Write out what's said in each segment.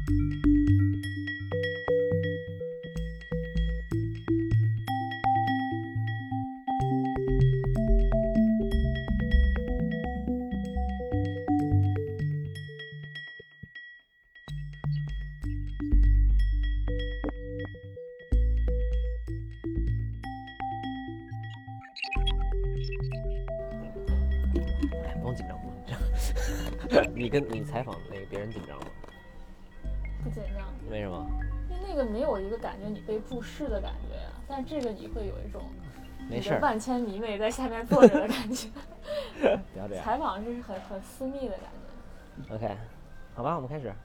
不用紧张，你采访那个别人紧张吗？ 不紧张。 为什么？ 因为那个没有一个感觉你被注视的感觉呀，但是这个你会有一种没事， 万千迷妹在下面坐着的感觉。 不要这样。 采访是很私密的感觉。OK， 好吧，我们开始。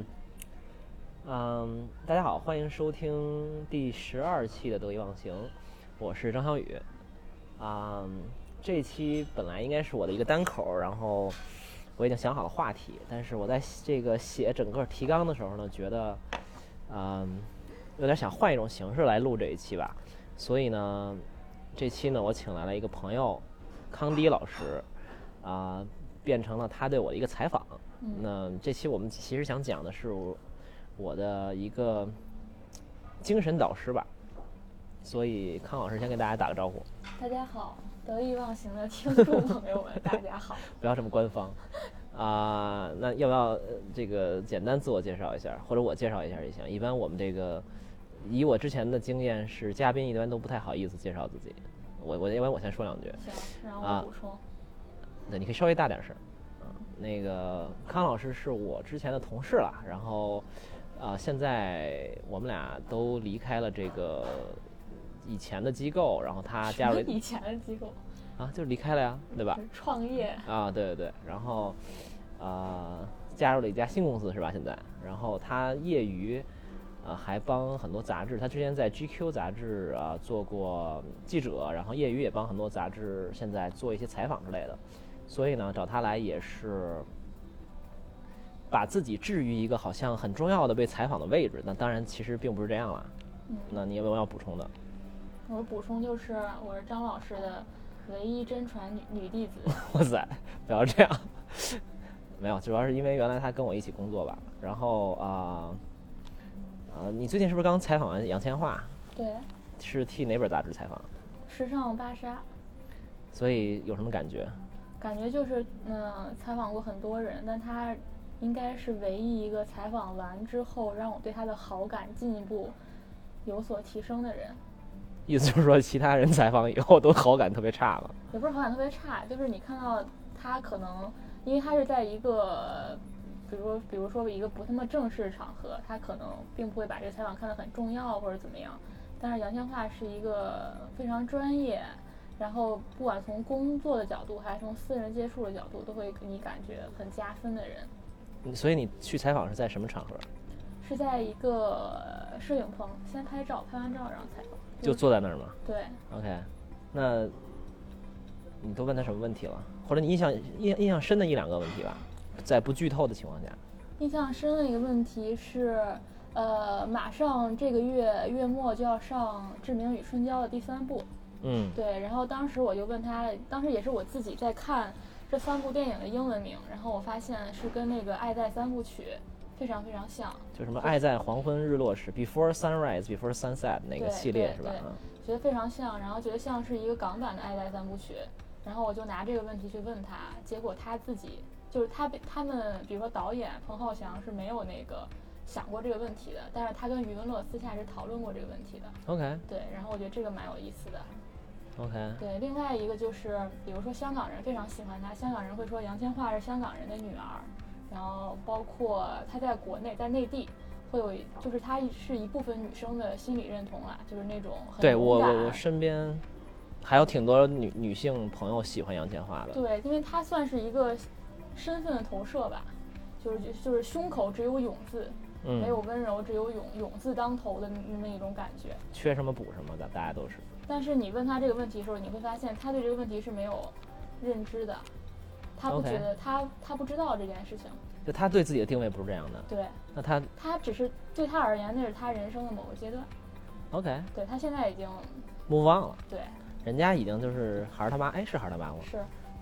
大家好，欢迎收听第12期的得意忘形，我是张小雨。这一期本来应该是我的一个单口，然后我已经想好了话题，但是我在这个写整个提纲的时候呢，觉得有点想换一种形式来录这一期吧，所以呢这期呢我请来了一个朋友康迪老师，变成了他对我的一个采访。那这期我们其实想讲的是我的一个精神导师吧，所以康老师先跟大家打个招呼。 大家好，得意忘形的听众朋友们，大家好。 不要这么官方那要不要这个简单自我介绍一下，或者我介绍一下也行。一般我们这个以我之前的经验是，嘉宾一般都不太好意思介绍自己。我先说两句。 行，然后我补充。 对，你可以稍微大点声。那个康老师是我之前的同事了，然后现在我们俩都离开了这个以前的机构，然后他加入了以前的机构就离开了呀，对吧？ 创业对，然后加入了一家新公司是吧？现在，然后他业余还帮很多杂志，他之前在 GQ 杂志做过记者，然后业余也帮很多杂志现在做一些采访之类的，所以呢找他来也是把自己置于一个好像很重要的被采访的位置，那当然其实并不是这样了。那你有没有要补充的？ 我的补充就是我是张老师的唯一真传女弟子。 哇塞，不要这样。没有，主要是因为原来他跟我一起工作吧。然后你最近是不是刚采访完杨千嬅？ 对。 是替哪本杂志采访？ 时尚芭莎。 所以有什么感觉？ 感觉就是采访过很多人，但他应该是唯一一个采访完之后让我对他的好感进一步有所提升的人。 意思就是说其他人采访以后都好感特别差了？ 也不是好感特别差，就是你看到他可能因为他是在一个比如说一个不那么正式的场合，他可能并不会把这个采访看得很重要或者怎么样，但是杨千嬅是一个非常专业，然后不管从工作的角度还是从私人接触的角度都会给你感觉很加分的人。 所以你去采访是在什么场合？ 是在一个摄影棚，先拍照，拍完照然后采访。 就坐在那儿吗？ 对。 OK， 那你都问他什么问题了？或者你印象深的一两个问题吧，在不剧透的情况下。 印象深的一个问题是，马上这个月末就要上《志明与春娇》的第3部。对。然后当时我就问他，当时也是我自己在看这3部电影的英文名，然后我发现是跟那个《爱在3部曲》非常非常像。 就什么爱在黄昏日落时 ，Before Sunrise, Before Sunset 那个系列是吧？ 觉得非常像，然后觉得像是一个港版的《爱在3部曲》，然后我就拿这个问题去问他，结果他自己就是他们，比如说导演彭浩翔是没有那个想过这个问题的，但是他跟余文乐私下是讨论过这个问题的。 OK。 对，然后我觉得这个蛮有意思的。 OK。 对，另外一个就是，比如说香港人非常喜欢他，香港人会说杨千嬅是香港人的女儿。然后包括他在国内，在内地会有，就是他是一部分女生的心理认同啦，就是那种很对我身边还有挺多女性朋友喜欢杨千嬅的。 对，因为他算是一个身份的投射吧，就是胸口只有勇字，没有温柔，只有勇字当头的那一种感觉。 缺什么补什么的，大家都是。 但是你问他这个问题的时候，你会发现他对这个问题是没有认知的。他不觉得他不知道这件事情， 就他对自己的定位不是这样的。 对， 那他只是对他而言，那是他人生的某个阶段。 OK， 对，他现在已经 move on 了。 对， 人家已经就是孩儿他妈，是孩儿他妈吗？ 是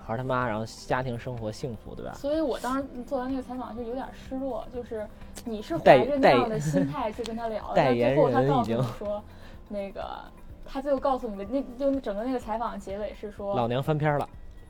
孩他妈，然后家庭生活幸福，对吧？ 所以我当时做完那个采访就有点失落，就是你是怀着那样的心态去跟他聊的，但最后他告诉你说，那个他最后告诉你的那就整个那个采访结尾是说， 老娘翻篇了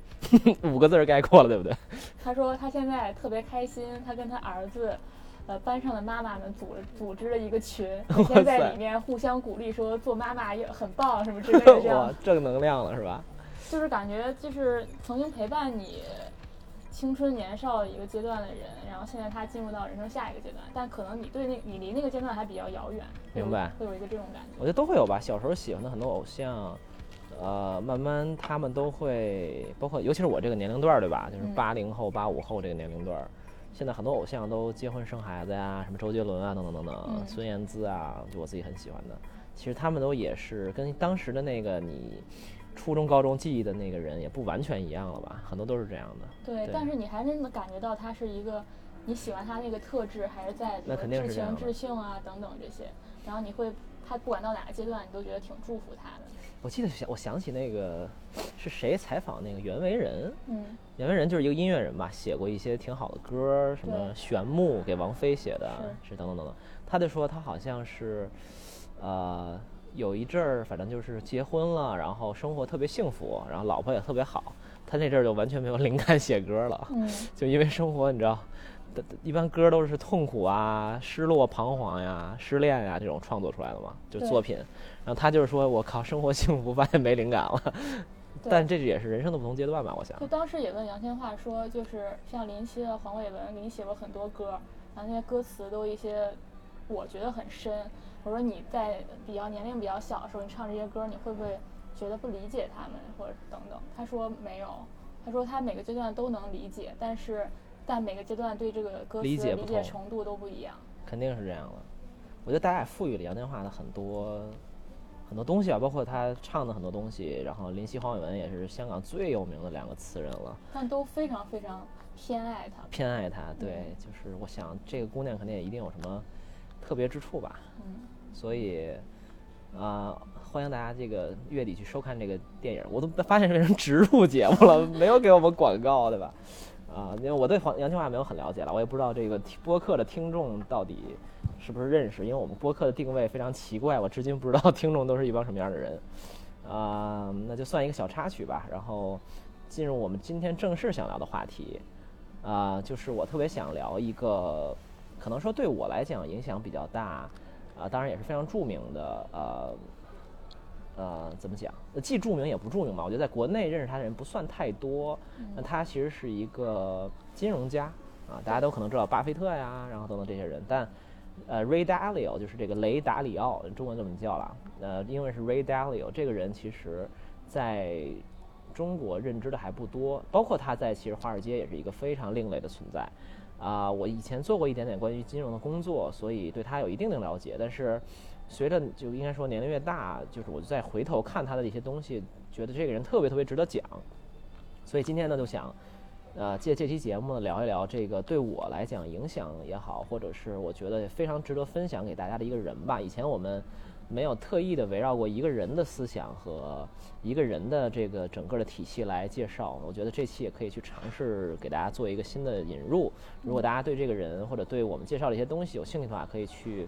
，5个字概括了，对不对？ 他说他现在特别开心，他跟他儿子。班上的妈妈们组织了一个群，每天在里面互相鼓励，说做妈妈也很棒什么之类的，这样正能量了是吧？ 就是感觉就是曾经陪伴你青春年少一个阶段的人，然后现在他进入到人生下一个阶段，但可能你离那个阶段还比较遥远， 明白？ 会有一个这种感觉。 我觉得都会有吧，小时候喜欢的很多偶像。慢慢他们都会，包括尤其是我这个年龄段，对吧？就是80后、85后这个年龄段。现在很多偶像都结婚生孩子呀，什么周杰伦啊等等等等，孙燕姿啊，就我自己很喜欢的。其实他们都也是跟当时的那个你初中高中记忆的那个人也不完全一样了吧，很多都是这样的。 对，但是你还是能感觉到他是一个你喜欢他那个特质还是在知情知性啊等等这些，然后你会他不管到哪个阶段你都觉得挺祝福他的。 我想起那个是谁采访那个袁惟仁，袁惟仁就是一个音乐人吧，写过一些挺好的歌，什么玄木给王菲写的，是等等等等。他就说他好像是，有一阵儿反正就是结婚了，然后生活特别幸福，然后老婆也特别好，他那阵儿就完全没有灵感写歌了，就因为生活你知道。一般歌都是痛苦啊、失落、彷徨呀、失恋呀这种创作出来的嘛，就作品。然后他就是说，我靠，生活幸福，发现没灵感了。但这也是人生的不同阶段吧，我想。 就当时也问杨千嬅说，就是像林夕和黄伟文给你写过很多歌，然后那些歌词都一些我觉得很深。我说你在年龄比较小的时候，你唱这些歌，你会不会觉得不理解他们或者等等？他说没有，他说他每个阶段都能理解，但每个阶段对这个歌词理解程度都不一样， 肯定是这样的。我觉得大家也赋予了杨千嬅的很多东西啊，包括他唱的很多东西。然后林夕、黄伟文也是香港最有名的2个词人了， 但都非常非常偏爱他。 对，就是我想这个姑娘肯定也一定有什么特别之处吧。所以欢迎大家这个月底去收看这个电影。我都发现变成植入节目了，没有给我们广告，对吧？因为我对杨千嬅没有很了解了，我也不知道这个播客的听众到底是不是认识，因为我们播客的定位非常奇怪，我至今不知道听众都是一帮什么样的人。那就算一个小插曲吧，然后进入我们今天正式想聊的话题。就是我特别想聊一个可能说对我来讲影响比较大，当然也是非常著名的怎么讲？既著名也不著名嘛。我觉得在国内认识他的人不算太多。那他其实是一个金融家啊，大家都可能知道巴菲特呀，然后等等这些人。但Ray Dalio 就是这个雷达里奥，中文这么叫了。英文是 Ray Dalio。这个人其实在中国认知的还不多，包括他在其实华尔街也是一个非常另类的存在。我以前做过一点点关于金融的工作，所以对他有一定的了解。但是随着就应该说年龄越大，就是我再回头看他的一些东西，觉得这个人特别特别值得讲。所以今天呢，就想借这期节目呢聊一聊这个对我来讲影响也好，或者是我觉得非常值得分享给大家的一个人吧。以前我们没有特意的围绕过一个人的思想和一个人的这个整个的体系来介绍，我觉得这期也可以去尝试给大家做一个新的引入。如果大家对这个人或者对我们介绍的一些东西有兴趣的话，可以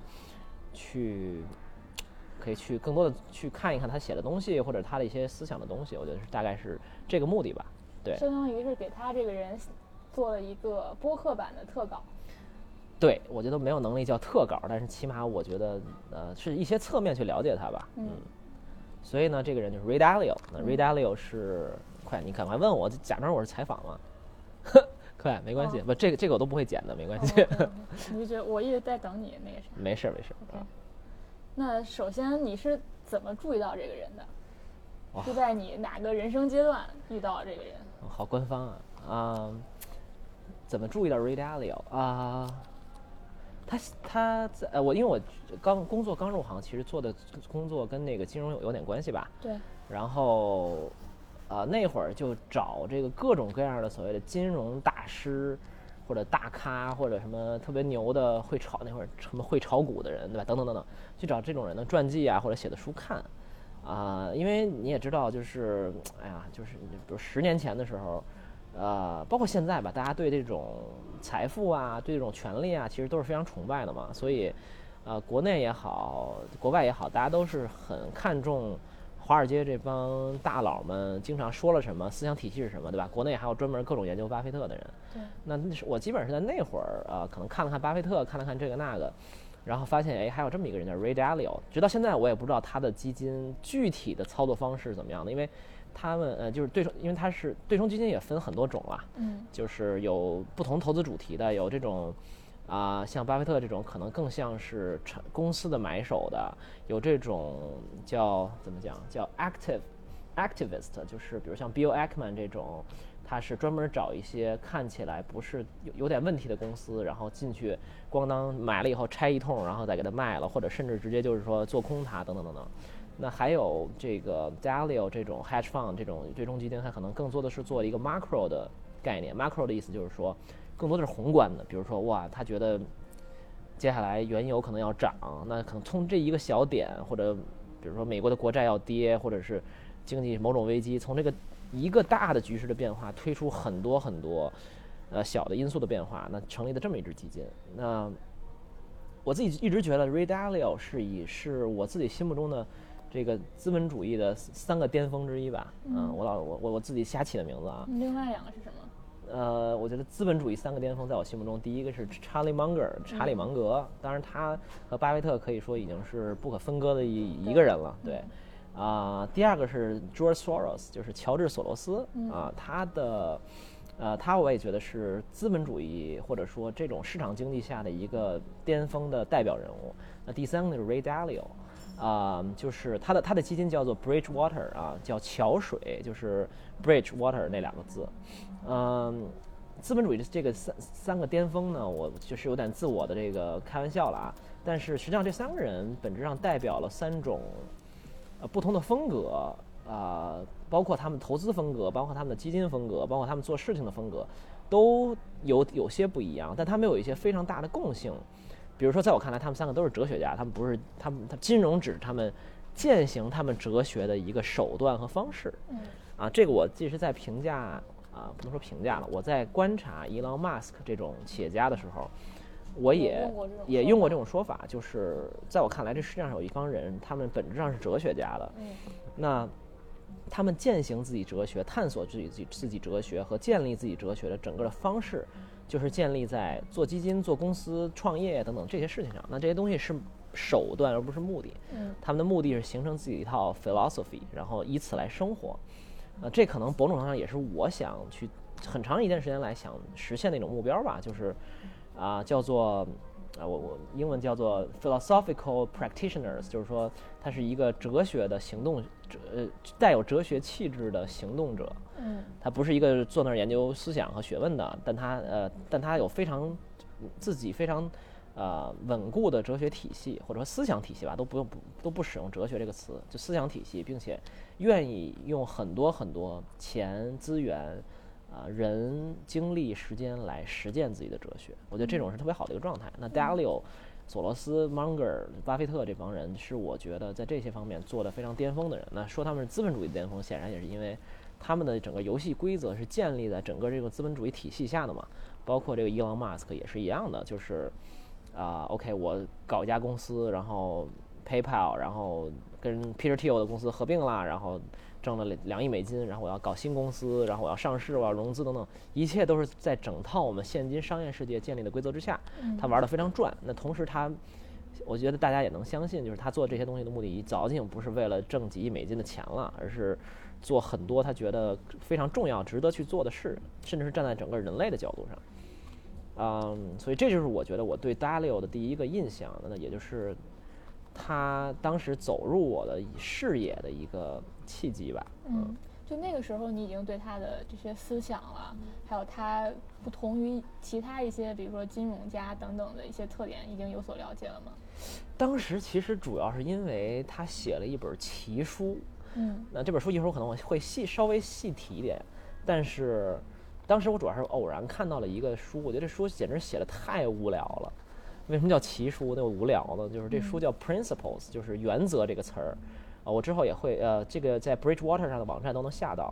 去更多的去看一看他写的东西，或者他的一些思想的东西。我觉得大概是这个目的吧。对， 相当于是给他这个人做了一个播客版的特稿。 对，我觉得没有能力叫特稿，但是起码我觉得是一些侧面去了解他吧。所以呢，这个人就是 Ray Dalio。Ray Dalio 是你赶快问我，假装我是采访嘛。快，没关系，不，这个我都不会剪的，没关系。 你就觉得我一直在等你那个啥？ 没事。 Okay. 那首先你是怎么注意到这个人的？是在你哪个人生阶段遇到这个人？ 好官方啊！怎么注意到 Ray Dalio 啊？他在因为我工作刚入行，其实做的工作跟那个金融有点关系吧。 对。 然后那会儿就找这个各种各样的所谓的金融大师或者大咖或者什么特别牛的那会儿什么会炒股的人，对吧？等等等等，去找这种人的传记啊或者写的书看。因为你也知道，就是就是比如10年前的时候， 包括现在吧，大家对这种财富啊，对这种权利啊，其实都是非常崇拜的嘛。所以，国内也好，国外也好，大家都是很看重华尔街这帮大佬们经常说了什么，思想体系是什么，对吧？国内还有专门各种研究巴菲特的人。 对。 那我基本上是在那会儿，可能看了看巴菲特，看了看这个那个，然后发现，哎，还有这么一个人叫 Ray Dalio。直到现在，我也不知道他的基金具体的操作方式是怎么样的，因为他们就是因为他是对冲基金也分很多种啦，就是有不同投资主题的，有这种像巴菲特这种可能更像是公司的买手的，有这种叫怎么讲叫 activist， 就是比如像 Bill Ackman 这种，他是专门找一些看起来不是有点问题的公司，然后进去咣当买了以后拆一通，然后再给它卖了，或者甚至直接就是说做空它等等等等。那还有这个 Dalio 这种 hedge fund 这种对冲基金，它可能更多的是做一个 macro 的概念。macro 的意思就是说，更多的是宏观的，比如说哇，他觉得接下来原油可能要涨，那可能从这一个小点，或者比如说美国的国债要跌，或者是经济某种危机，从这个一个大的局势的变化推出很多很多小的因素的变化，那成立的这么一支基金。那我自己一直觉得 Ray Dalio 是我自己心目中的这个资本主义的3个巅峰之一吧。我自己瞎起的名字啊。 另外2个是什么？ 我觉得资本主义3个巅峰在我心目中，第一个是查理芒格，当然他和巴菲特可以说已经是不可分割的一个人了，对。第2个是 George Soros， 就是乔治索罗斯他我也觉得是资本主义或者说这种市场经济下的一个巅峰的代表人物。那第3个是 Ray Dalio。就是他的基金叫做 Bridgewater 叫桥水，就是 Bridgewater 那2个字。资本主义的这个三个巅峰呢，我就是有点自我的这个开玩笑了啊。但是实际上这3个人本质上代表了3种不同的风格包括他们投资风格，包括他们的基金风格，包括他们做事情的风格，都有些不一样，但他们有一些非常大的共性。比如说，在我看来，他们3个都是哲学家，他们金融只是他们践行他们哲学的一个手段和方式。这个我即使在评价不能说评价了，我在观察伊隆马斯克这种企业家的时候，我也用过这种说法，就是在我看来，这世界上有一帮人，他们本质上是哲学家的。那他们践行自己哲学，探索自己哲学和建立自己哲学的整个的方式，就是建立在做基金、做公司、创业等等这些事情上。那这些东西是手段而不是目的。他们的目的是形成自己一套 philosophy， 然后以此来生活。这可能某种程度上也是我想去很长一段时间来想实现的一种目标吧，就是叫做我英文叫做 philosophical practitioners， 就是说他是一个哲学的行动带有哲学气质的行动者。他不是一个坐那儿研究思想和学问的，但他有自己非常稳固的哲学体系，或者说思想体系吧，都不使用哲学这个词，就思想体系，并且愿意用很多很多钱资源人精力时间来实践自己的哲学。我觉得这种是特别好的一个状态。那 Dalio、索罗斯、Munger、巴菲特这帮人是我觉得在这些方面做得非常巅峰的人。那说他们是资本主义的巅峰，显然也是因为他们的整个游戏规则是建立在整个这个资本主义体系下的嘛。包括这个伊隆马斯克也是一样的，就是OK， 我搞一家公司，然后 PayPal， 然后跟 Peter Thiel 的公司合并了，然后挣了2亿美金，然后我要搞新公司，然后我要上市，我要融资等等，一切都是在整套我们现今商业世界建立的规则之下，他玩得非常转。那同时我觉得大家也能相信，就是他做这些东西的目的早已经不是为了挣几亿美金的钱了，而是做很多他觉得非常重要、值得去做的事，甚至是站在整个人类的角度上。所以这就是我觉得我对 Dalio 的第一个印象，那也就是他当时走入我的视野的一个契机吧。 就那个时候你已经对他的这些思想了，还有他不同于其他一些比如说金融家等等的一些特点已经有所了解了吗？ 当时其实主要是因为他写了一本奇书。那这本书一会儿可能我会稍微细提一点，但是当时我主要是偶然看到了一个书，我觉得这书简直写得太无聊了。为什么叫奇书那么无聊呢？就是这书叫 Principles， 就是原则这个词儿。我之后也会这个在 Bridgewater 上的网站都能下到。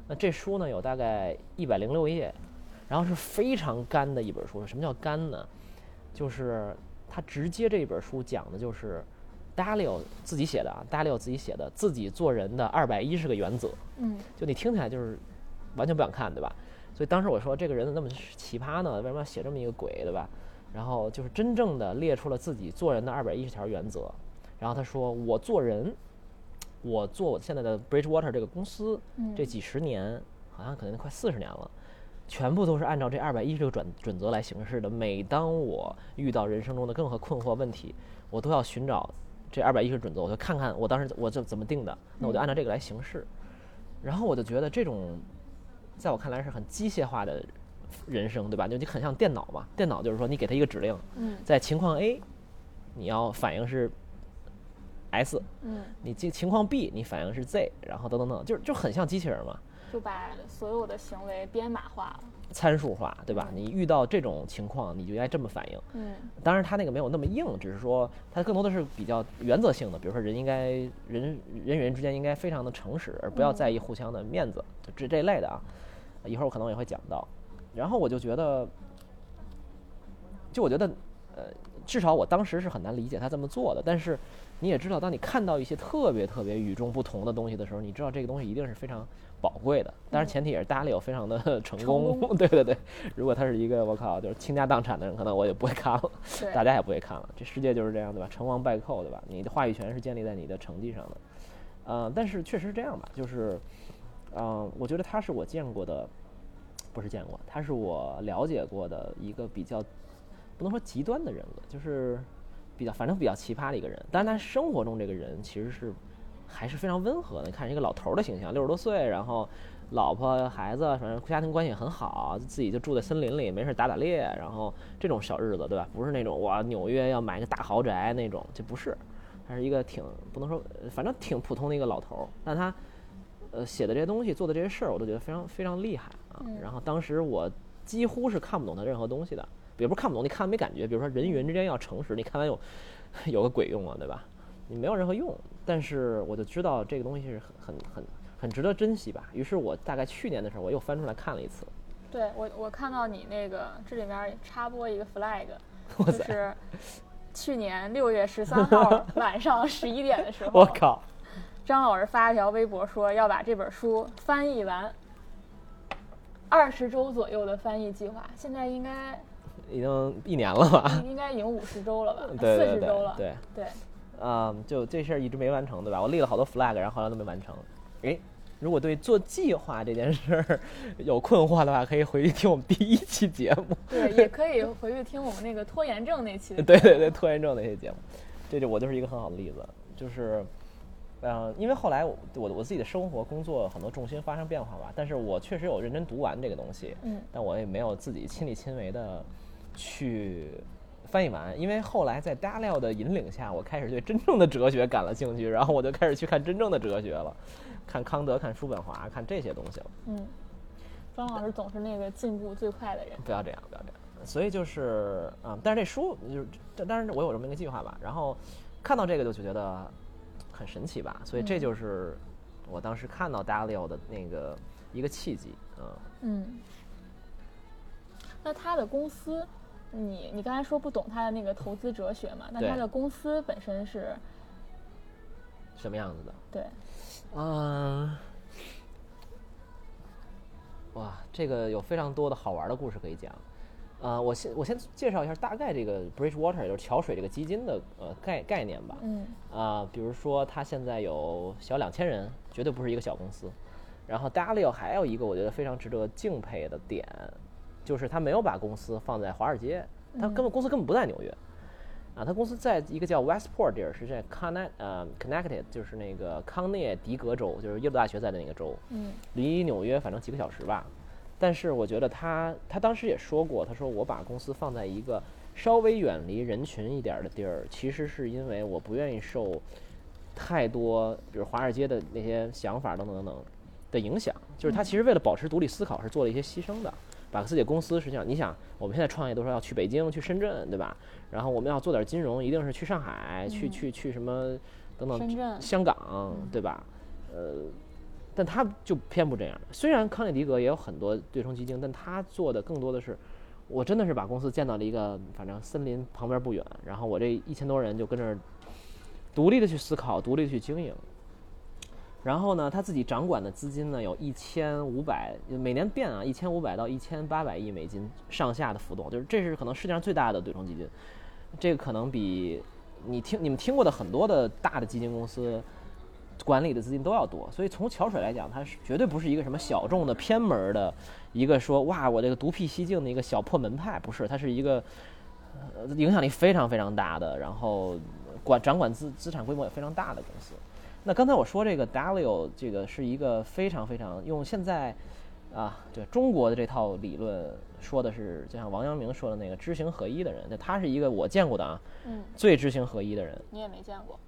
那这书呢有大概106页，然后是非常干的一本书。什么叫干呢？就是他直接这本书讲的就是Dalio 自己写的啊，Dalio 自己写的自己做人的210个原则。就你听起来就是完全不想看，对吧？所以当时我说这个人怎么那么奇葩呢？为什么要写这么一个鬼，对吧？然后就是真正的列出了自己做人的210条原则。然后他说，我做人，我做我现在的 Bridgewater 这个公司，这几十年，好像可能快40年了，全部都是按照这210这个准则来行事的。每当我遇到人生中的任何困惑问题，我都要寻找这210个准则，我就看看我当时我这怎么定的，那我就按照这个来行事。然后我就觉得这种在我看来是很机械化的人生，对吧？就你很像电脑嘛，电脑就是说你给它一个指令，在情况 A 你要反应是 S，你情况 B 你反应是 Z， 然后等等等，就很像机器人嘛， 就把所有的行为编码化了， 参数化，对吧？你遇到这种情况你就应该这么反应。当然他那个没有那么硬，只是说他更多的是比较原则性的，比如说人与人之间应该非常的诚实，而不要在意互相的面子，就这类的啊。一会儿我可能也会讲到。然后我就觉得至少我当时是很难理解他这么做的。但是你也知道，当你看到一些特别特别与众不同的东西的时候，你知道这个东西一定是非常宝贵的。当然前提也是Dalio非常的成功。对对对，如果他是一个我靠就是倾家荡产的人，可能我也不会看了，大家也不会看了。这世界就是这样，对吧？成王败寇，对吧？你的话语权是建立在你的成绩上的。但是确实是这样吧，就是我觉得他是我见过的，不是见过，他是我了解过的一个比较不能说极端的人格，就是反正比较奇葩的一个人。但是他生活中这个人其实是还是非常温和的。你看一个老头的形象，60多岁，然后老婆孩子反正家庭关系很好，自己就住在森林里，没事打猎，然后这种小日子，对吧？不是那种哇纽约要买个大豪宅那种，就不是。他是一个不能说，反正挺普通的一个老头。但他写的这些东西，做的这些事儿，我都觉得非常非常厉害啊。然后当时我几乎是看不懂他任何东西的，比如说看不懂，你看没感觉。比如说人与人之间要诚实，你看完有个鬼用啊，对吧？你没有任何用。但是我就知道这个东西是很值得珍惜吧。于是我大概去年的时候，我又翻出来看了一次。 对，我看到你那个这里面插播一个 flag， 就是去年6月13号晚上11点的时候， 我靠， 张老师发一条微博说要把这本书翻译完，20周左右的翻译计划，现在应该已经1年了吧？ 应该已经50周了吧 ？40 周了。 对。就这事儿一直没完成，对吧？我立了好多 flag， 然后后来都没完成。如果对做计划这件事儿有困惑的话，可以回去听我们第1期节目。 对，也可以回去听我们那个拖延症那期的。 对，拖延症那些节目，我就是一个很好的例子。就是，因为后来我自己的生活工作很多重心发生变化吧，但是我确实有认真读完这个东西，但我也没有自己亲力亲为的去翻译完。因为后来在Dalio的引领下，我开始对真正的哲学感了兴趣，然后我就开始去看真正的哲学了，看康德，看叔本华，看这些东西了。 张老师总是那个进步最快的人。 不要这样。所以就是但是这书就是当然我有这么一个计划吧，然后看到这个就觉得很神奇吧，所以这就是我当时看到Dalio的那个一个契机。 那他的公司，你刚才说不懂他的那个投资哲学嘛？那他的公司本身是什么样子的？ 对， 哇，这个有非常多的好玩的故事可以讲。我先介绍一下大概这个 Bridgewater 就是桥水这个基金的概念吧。比如说他现在有小2000人，绝对不是一个小公司。然后 Dalio 还有一个我觉得非常值得敬佩的点，就是他没有把公司放在华尔街，他公司根本不在纽约。他公司在一个叫 Westport 地儿，是在Connecticut， 就是那个康涅狄格州，就是耶鲁大学在的那个州，离纽约反正几个小时吧。但是我觉得他当时也说过，他说我把公司放在一个稍微远离人群一点的地儿，其实是因为我不愿意受太多比如华尔街的那些想法等等的影响。就是他其实为了保持独立思考是做了一些牺牲的，把自己的公司实际上你想我们现在创业都说要去北京去深圳，对吧？然后我们要做点金融一定是去上海，去什么等等香港，对吧？ 但他就偏不这样。虽然康涅狄格也有很多对冲基金，但他做的更多的是，我真的是把公司建到了一个反正森林旁边不远，然后我这1000多人就跟这儿独立的去思考，独立的去经营。然后呢，他自己掌管的资金呢有1500，每年变啊，1500到1800亿美金上下的浮动，就是这是可能世界上最大的对冲基金，这个可能比你们听过的很多的大的基金公司管理的资金都要多。所以从桥水来讲，它是绝对不是一个什么小众的偏门的一个说哇我这个独辟蹊径的一个小破门派，不是，它是一个影响力非常非常大的，然后掌管资产规模也非常大的公司。那刚才我说这个 Dalio 这个是一个非常非常用现在对中国的这套理论说的是，就像王阳明说的那个知行合一的人，那他是一个我见过的最知行合一的人。 你也没见过？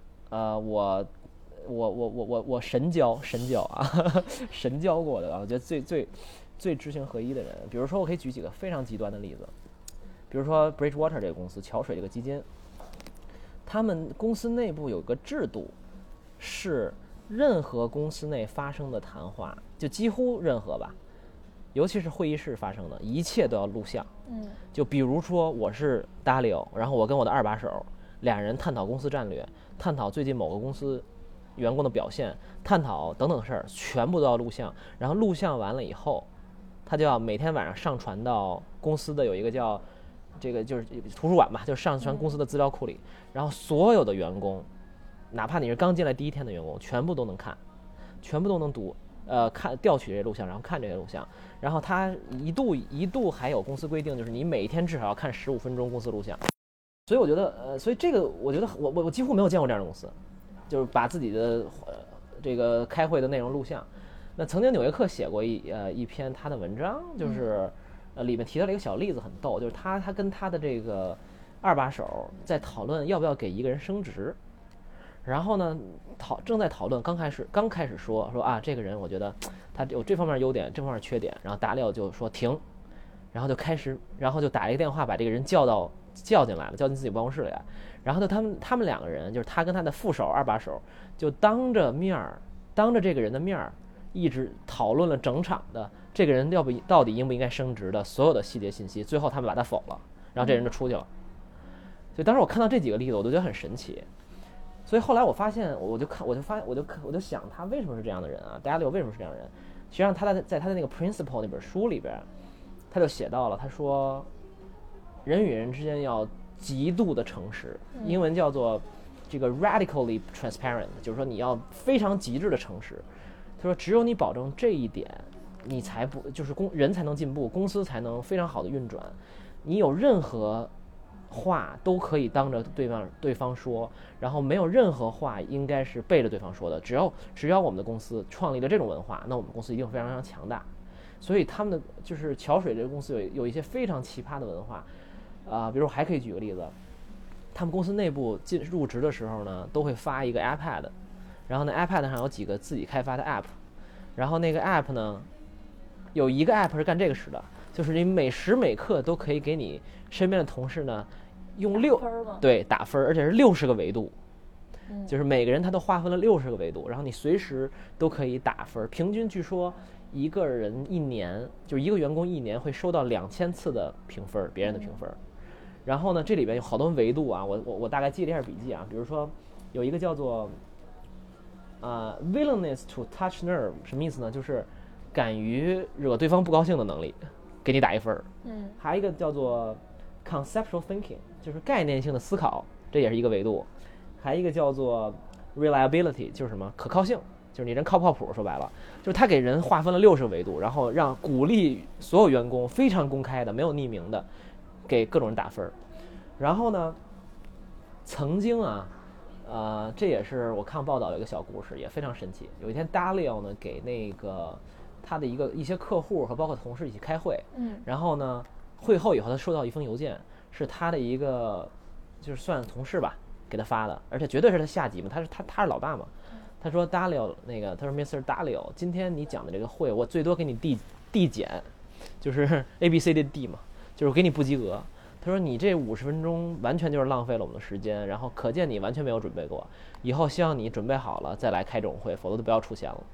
我神交神交过的我觉得最知行合一的人。比如说我可以举几个非常极端的例子，比如说 Bridgewater 这个公司，桥水这个基金，他们公司内部有个制度，是任何公司内发生的谈话，就几乎任何吧，尤其是会议室发生的一切都要录像。就比如说我是 Dalio， 然后我跟我的2把手俩人探讨公司战略，探讨最近某个公司员工的表现，探讨等等事儿，全部都要录像。然后录像完了以后，他就要每天晚上上传到公司的有一个叫这个就是图书馆吧，就上传公司的资料库里，然后所有的员工，哪怕你是刚进来第1天的员工，全部都能看，全部都能读，调取这些录像，然后看这些录像。然后他一度还有公司规定，就是你每天至少要看15分钟公司录像。所以我觉得，所以这个我觉得我几乎没有见过这样的公司，就是把自己的这个开会的内容录像。那曾经纽约客写过一篇他的文章，就是里面提到了一个小例子，很逗，就是他跟他的这个2把手在讨论要不要给一个人升职。然后呢，正在讨论，刚开始说这个人我觉得他有这方面优点，这方面缺点，然后达利奥就说停，然后就打一个电话把这个人叫进来了，叫进自己办公室里来。然后呢，他们2个人，就是他跟他的副手2把手，就当着这个人的面一直讨论了整场的这个人到底应不应该升职的所有的细节信息。最后他们把他否了，然后这人就出去了。所以当时我看到这几个例子，我都觉得很神奇。所以后来我发现，我就想他为什么是这样的人啊 Dalio 为什么是这样的人。实际上他在他的那个 Principle 那本书里边，他就写到了，他说人与人之间要极度的诚实，英文叫做这个 radically transparent， 就是说你要非常极致的诚实。他说只有你保证这一点，你才不就是人才能进步，公司才能非常好的运转。你有任何话都可以当着对方说，然后没有任何话应该是背着对方说的。只要我们的公司创立了这种文化，那我们公司一定非常非常强大。所以他们的就是桥水这个公司有一些非常奇葩的文化，比如还可以举个例子，他们公司内部入职的时候呢，都会发一个 iPad， 然后呢 iPad 上有几个自己开发的 app， 然后那个 app 呢，有一个 app 是干这个使的，就是你每时每刻都可以给你身边的同事呢用打分，而且是60个维度，就是每个人他都划分了60个维度，然后你随时都可以打分。平均据说一个人一年，就是一个员工一年会收到2000次的评分，别人的评分。然后呢，这里边有好多维度啊，我大概记了一下笔记啊，比如说有一个叫做willingness to touch nerve， 什么意思呢？就是敢于惹对方不高兴的能力，给你打1分。还有一个叫做 conceptual thinking， 就是概念性的思考，这也是一个维度。还有一个叫做 reliability， 就是什么可靠性，就是你人靠不靠谱。说白了，就是他给人划分了60个维度，然后让鼓励所有员工非常公开的，没有匿名的，给各种人打分。然后呢，曾经这也是我看报道有一个小故事，也非常神奇。有一天 Dalio 呢给那个他的一些客户和包括同事一起开会，然后呢会后以后他收到一封邮件，是他的一个就是算同事吧给他发的，而且绝对是他下级嘛，他是老大嘛。他说 Dalio 他说 Mr. Dalio， 今天你讲的这个会我最多给你递减，就是 ABCD 嘛，就是给你不及格。他说你这50分钟完全就是浪费了我们的时间，然后可见你完全没有准备过，以后希望你准备好了再来开这种会，否则就不要出现了。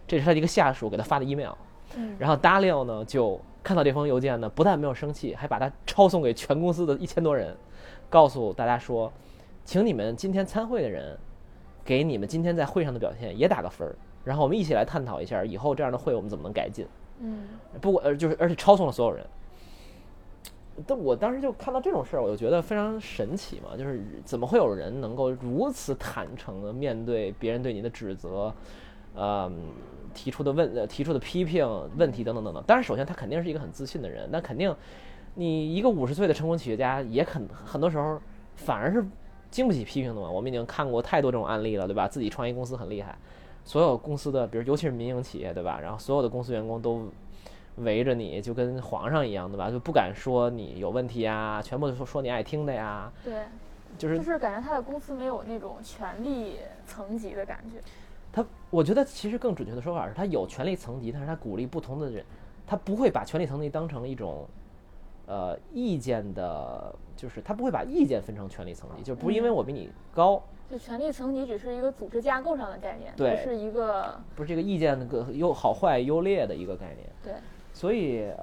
这是他一个下属给他发的 email。然后 Dalio 呢就看到这封邮件呢，不但没有生气，还把它抄送给全公司的1000多人，告诉大家说，请你们今天参会的人给你们今天在会上的表现也打个分，然后我们一起来探讨一下以后这样的会我们怎么能改进。不过就是而且抄送了所有人。但我当时就看到这种事儿，我就觉得非常神奇嘛，就是怎么会有人能够如此坦诚的面对别人对你的指责，提出的批评问题等等等等。当然，首先他肯定是一个很自信的人，那肯定你一个50岁的成功企业家也很多时候反而是经不起批评的嘛。我们已经看过太多这种案例了，对吧？自己创业公司很厉害，所有公司的，比如尤其是民营企业，对吧？然后所有的公司员工都围着你，就跟皇上一样，对吧？就不敢说你有问题啊，全部说你爱听的呀。 对， 就是感觉他的公司没有那种权力层级的感觉。 我觉得其实更准确的说法是，他有权力层级，但是他鼓励不同的人，他不会把权力层级当成一种意见的，就是他不会把意见分成权力层级，就不是因为我比你高。 就权力层级只是一个组织架构上的概念， 对， 不是这个意见那个好坏优劣的一个概念。 对， 所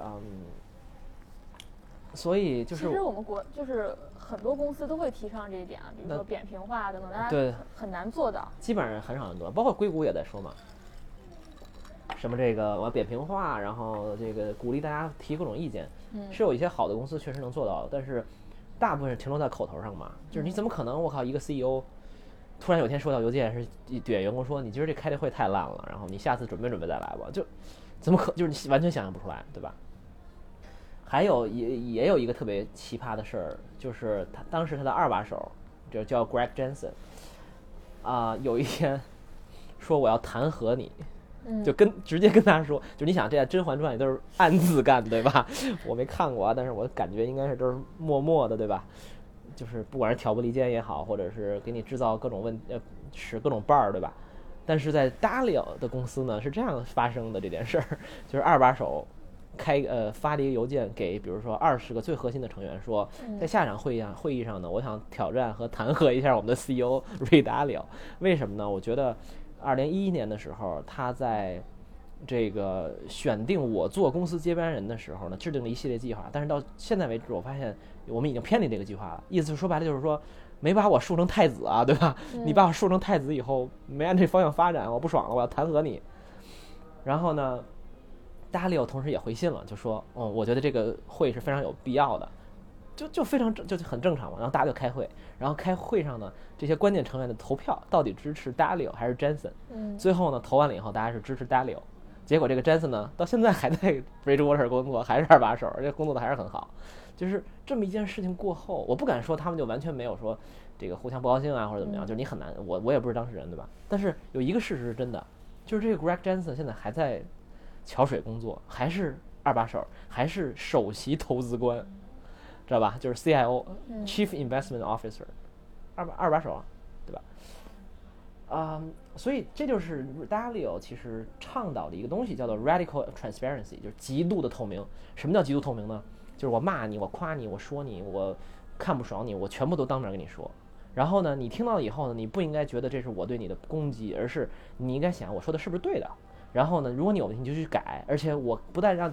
以就是其实我们就是很多公司都会提倡这一点啊，比如说扁平化等等，大家很难做到。 基本上很少人做，包括硅谷也在说嘛，什么这个我要扁平化，然后这个鼓励大家提各种意见。是有一些好的公司确实能做到，但是大部分是停留在口头上嘛。就是你怎么可能我靠一个 CEO 突然有天收到邮件是对员工说你今儿这开的会太烂了，然后你下次准备再来吧，就怎么就是你完全想象不出来，对吧？还有也有一个特别奇葩的事儿，就是当时他的二把手就叫 Greg Jensen 有一天说我要弹劾你，就直接跟他说，就你想这在《甄嬛传》里都是暗自干，对吧？我没看过啊，但是我感觉应该是都是默默的，对吧？就是不管是挑拨离间也好，或者是给你制造各种使各种绊儿，对吧？但是在 Dalio 的公司呢是这样发生的这件事儿，就是二把手发了一个邮件给比如说20个最核心的成员说，在下场会议上呢，我想挑战和弹劾一下我们的 CEO Ray Dalio。为什么呢？我觉得2011年的时候，他在这个选定我做公司接班人的时候呢，制定了一系列计划，但是到现在为止，我发现我们已经偏离这个计划了。意思说白了就是说，没把我树成太子啊，对吧？你把我树成太子以后，没按这方向发展，我不爽了，我要弹劾你。然后呢，Dalio同时也回信了，就说，我觉得这个会是非常有必要的，就非常就很正常嘛。然后大家就开会，然后开会上呢，这些关键成员的投票到底支持 Dalio 还是 Jensen。最后呢，投完了以后，大家是支持 Dalio。结果这个 Jensen 呢，到现在还在 Bridgewater 工作，还是二把手，而且工作的还是很好。就是这么一件事情过后，我不敢说他们就完全没有说这个互相不高兴啊，或者怎么样，就是你很难，我也不是当事人，对吧？但是有一个事实是真的，就是这个 Greg Jensen 现在还在桥水工作，还是二把手，还是首席投资官，知道吧？就是 CIO、Chief Investment Officer， 二把手啊，对吧？所以这就是 Dalio 其实倡导的一个东西，叫做 Radical Transparency， 就是极度的透明。什么叫极度透明呢？就是我骂你，我夸你，我说你，我看不爽你，我全部都当面跟你说。然后呢，你听到了以后呢，你不应该觉得这是我对你的攻击，而是你应该想我说的是不是对的。然后呢，如果你有问题你就去改，而且我不但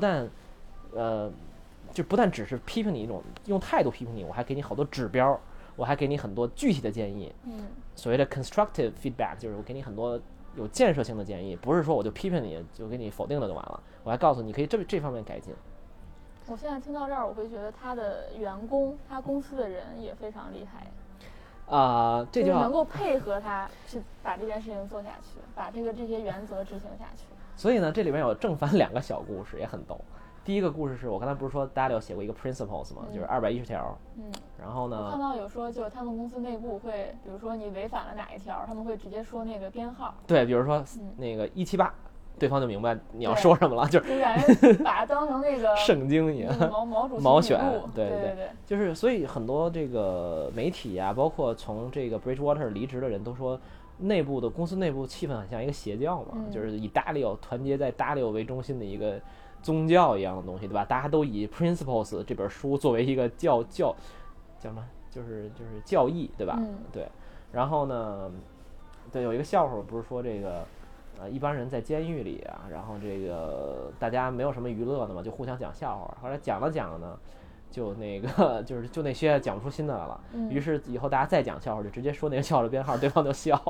只是批评你一种用态度批评你，我还给你好多指标，我还给你很多具体的建议。所谓的 constructive feedback 就是我给你很多有建设性的建议，不是说我就批评你就给你否定了就完了，我还告诉你可以这方面改进。 我现在听到这儿，我会觉得他的员工，他公司的人也非常厉害。 这就能够配合他去把这件事情做下去，把这些原则执行下去。 所以呢，这里面有正反2个小故事，也很逗。第一个故事是我刚才不是说 Dalio 写过一个 principles 吗？就是210条。然后呢， 我看到有说，就是他们公司内部会，比如说你违反了哪一条，他们会直接说那个编号。 对，比如说那个178。对方就明白你要说什么了，就是把它当成那个圣经一样，毛选，对，就是所以很多这个媒体啊，包括从这个 Bridgewater 离职的人都说，公司内部气氛很像一个邪教嘛，就是以 Dalio 团结在 Dalio 为中心的一个宗教一样的东西，对吧？大家都以 Principles 这本书作为一个叫什么，就是教义，对吧？对。然后呢，对，有一个笑话不是说这个。 一帮人在监狱里啊，然后这个大家没有什么娱乐的嘛，就互相讲笑话。后来讲了讲呢，就那个就那些讲不出新的来了。于是以后大家再讲笑话，就直接说那个笑话的编号，对方就笑。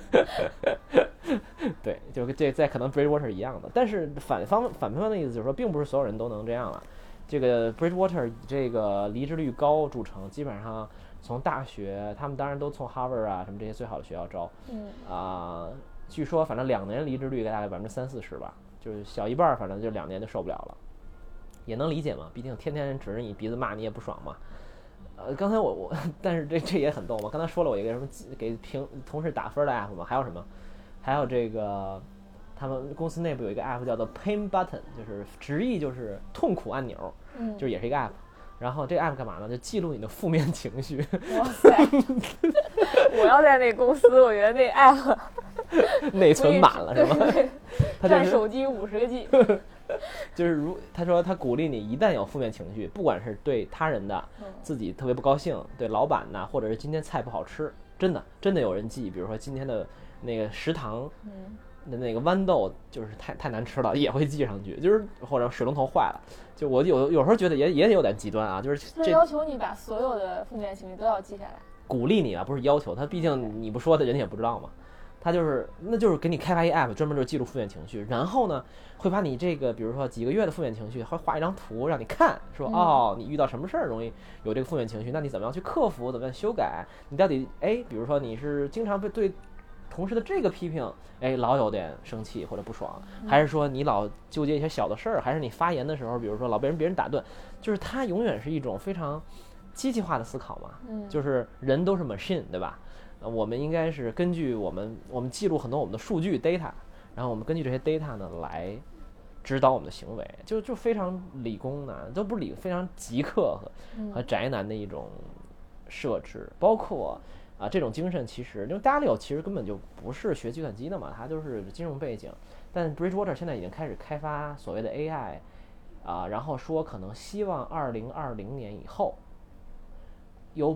对，就这在可能 Bridgewater 一样的，但是反方的意思就是说，并不是所有人都能这样了。这个 Bridgewater 以这个离职率高著称，基本上从大学，他们当然都从 Harvard 啊什么这些最好的学校招。据说反正2年离职率大概30-40%吧，就是小一半，反正就2年就受不了了，也能理解嘛，毕竟天天人指着你鼻子骂你也不爽嘛。刚才我但是这也很逗嘛，刚才说了我一个什么给同事打分的 app 嘛，还有什么？还有这个他们公司内部有一个 app 叫做 Pain Button， 就是直译就是痛苦按钮，就是也是一个 app。然后这个 app 干嘛呢？就记录你的负面情绪。 哇塞！我要在那公司，我觉得那 app 内存满了是吗？ 他占手机50个 G。 就是他说他鼓励你，一旦有负面情绪，不管是对他人的，自己特别不高兴，对老板呐，或者是今天菜不好吃，真的有人记，比如说今天的那个食堂的那个豌豆就是太难吃了，也会记上去，就是或者水龙头坏了，就我有时候觉得也有点极端啊，就是这要求你把所有的负面情绪都要记下来， 鼓励你啊，不是要求他，毕竟你不说他人家也不知道嘛。他就是给你开发一 app， 专门就记录负面情绪，然后呢，会把你这个比如说几个月的负面情绪，会画一张图让你看，说哦，你遇到什么事儿容易有这个负面情绪，那你怎么样去克服，怎么样修改？你到底比如说你是经常被对同事的这个批评，老有点生气或者不爽，还是说你老纠结一些小的事儿，还是你发言的时候，比如说老被别人打断，就是它永远是一种非常机器化的思考嘛，就是人都是 machine， 对吧？我们应该是根据我们记录很多我们的数据 data， 然后我们根据这些 data 呢来指导我们的行为，就非常理工的，都不是非常极客和宅男的一种设置，包括这种精神其实，因为 Dalio 其实根本就不是学计算机的嘛，他就是金融背景，但 Bridgewater 现在已经开始开发所谓的 AI，然后说可能希望2020年以后。有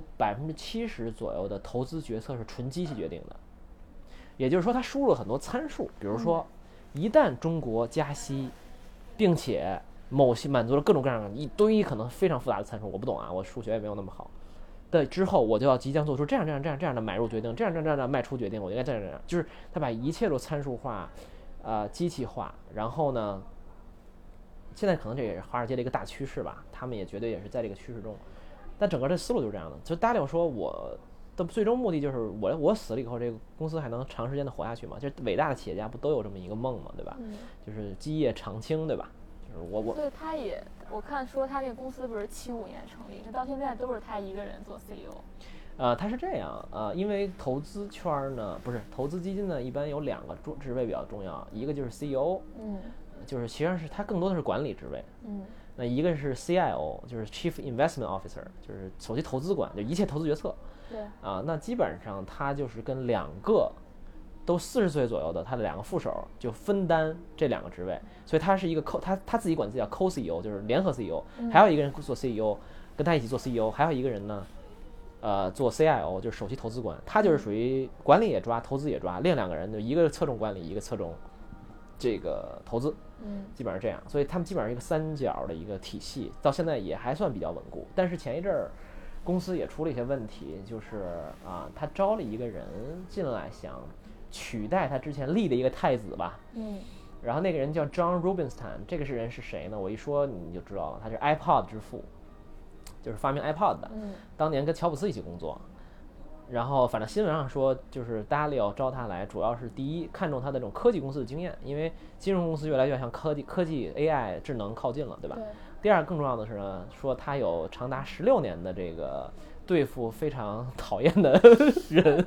70%左右的投资决策是纯机器决定的，也就是说，他输入了很多参数，比如说，一旦中国加息，并且满足了各种各样的一堆可能非常复杂的参数，我不懂啊，我数学也没有那么好。的之后，我就要即将做出这样的买入决定，这样的卖出决定，我应该这样，就是他把一切都参数化，机器化，然后呢，现在可能这也是华尔街的一个大趋势吧，他们也绝对也是在这个趋势中。但整个这思路就是这样的，就Dalio说我的最终目的就是我死了以后，这个公司还能长时间的活下去嘛？就是伟大的企业家不都有这么一个梦嘛，对吧？就是基业长青，对吧？就是我对，他也我看说他这个公司不是75年成立，到现在都是他一个人做 CEO。 他是这样因为投资圈呢，不是投资基金呢，一般有2个职位比较重要，一个就是 CEO，就是其实是他更多的是管理职位，那一个是 CIO， 就是 Chief Investment Officer， 就是首席投资官，就一切投资决策。 对那基本上他就是跟2个都40岁左右的他的2个副手就分担这2个职位，所以他是一个他自己管自己叫 Co-CEO， 就是联合 CEO，还有一个人做 CEO， 跟他一起做 CEO， 还有一个人呢，做 CIO， 就是首席投资官，他就是属于管理也抓，投资也抓，另2个人就一个侧重管理，一个侧重这个投资。基本上这样，所以他们基本上一个3角的一个体系，到现在也还算比较稳固。但是前一阵儿，公司也出了一些问题，就是他招了一个人进来，想取代他之前立的一个太子吧。然后那个人叫 John Rubinstein， 这个人是谁呢？我一说你就知道了，他是 iPod 之父，就是发明 iPod 的，当年跟乔布斯一起工作。然后反正新闻上说，就是 Dalio 招他来，主要是第一看重他的这种科技公司的经验，因为金融公司越来越向科技 AI 智能靠近了，对吧？第二更重要的是呢，说他有长达16年的这个对付非常讨厌的人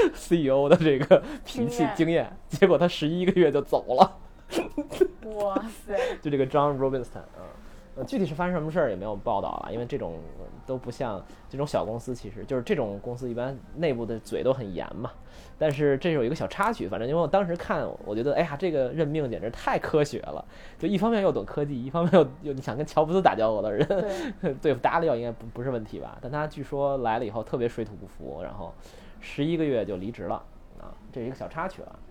CEO 的这个脾气经验，结果他11个月就走了。 哇塞！ 就这个 John Rubinstein 具体是发生什么事儿也没有报道了，因为这种都不像这种小公司，其实就是这种公司一般内部的嘴都很严嘛。但是这有一个小插曲，反正因为我当时看，我觉得哎呀，这个任命简直太科学了，就一方面又懂科技，一方面又你想跟乔布斯打交道的人，对付Dalio应该不是问题吧？但他据说来了以后特别水土不服，然后11个月就离职了这是一个小插曲了。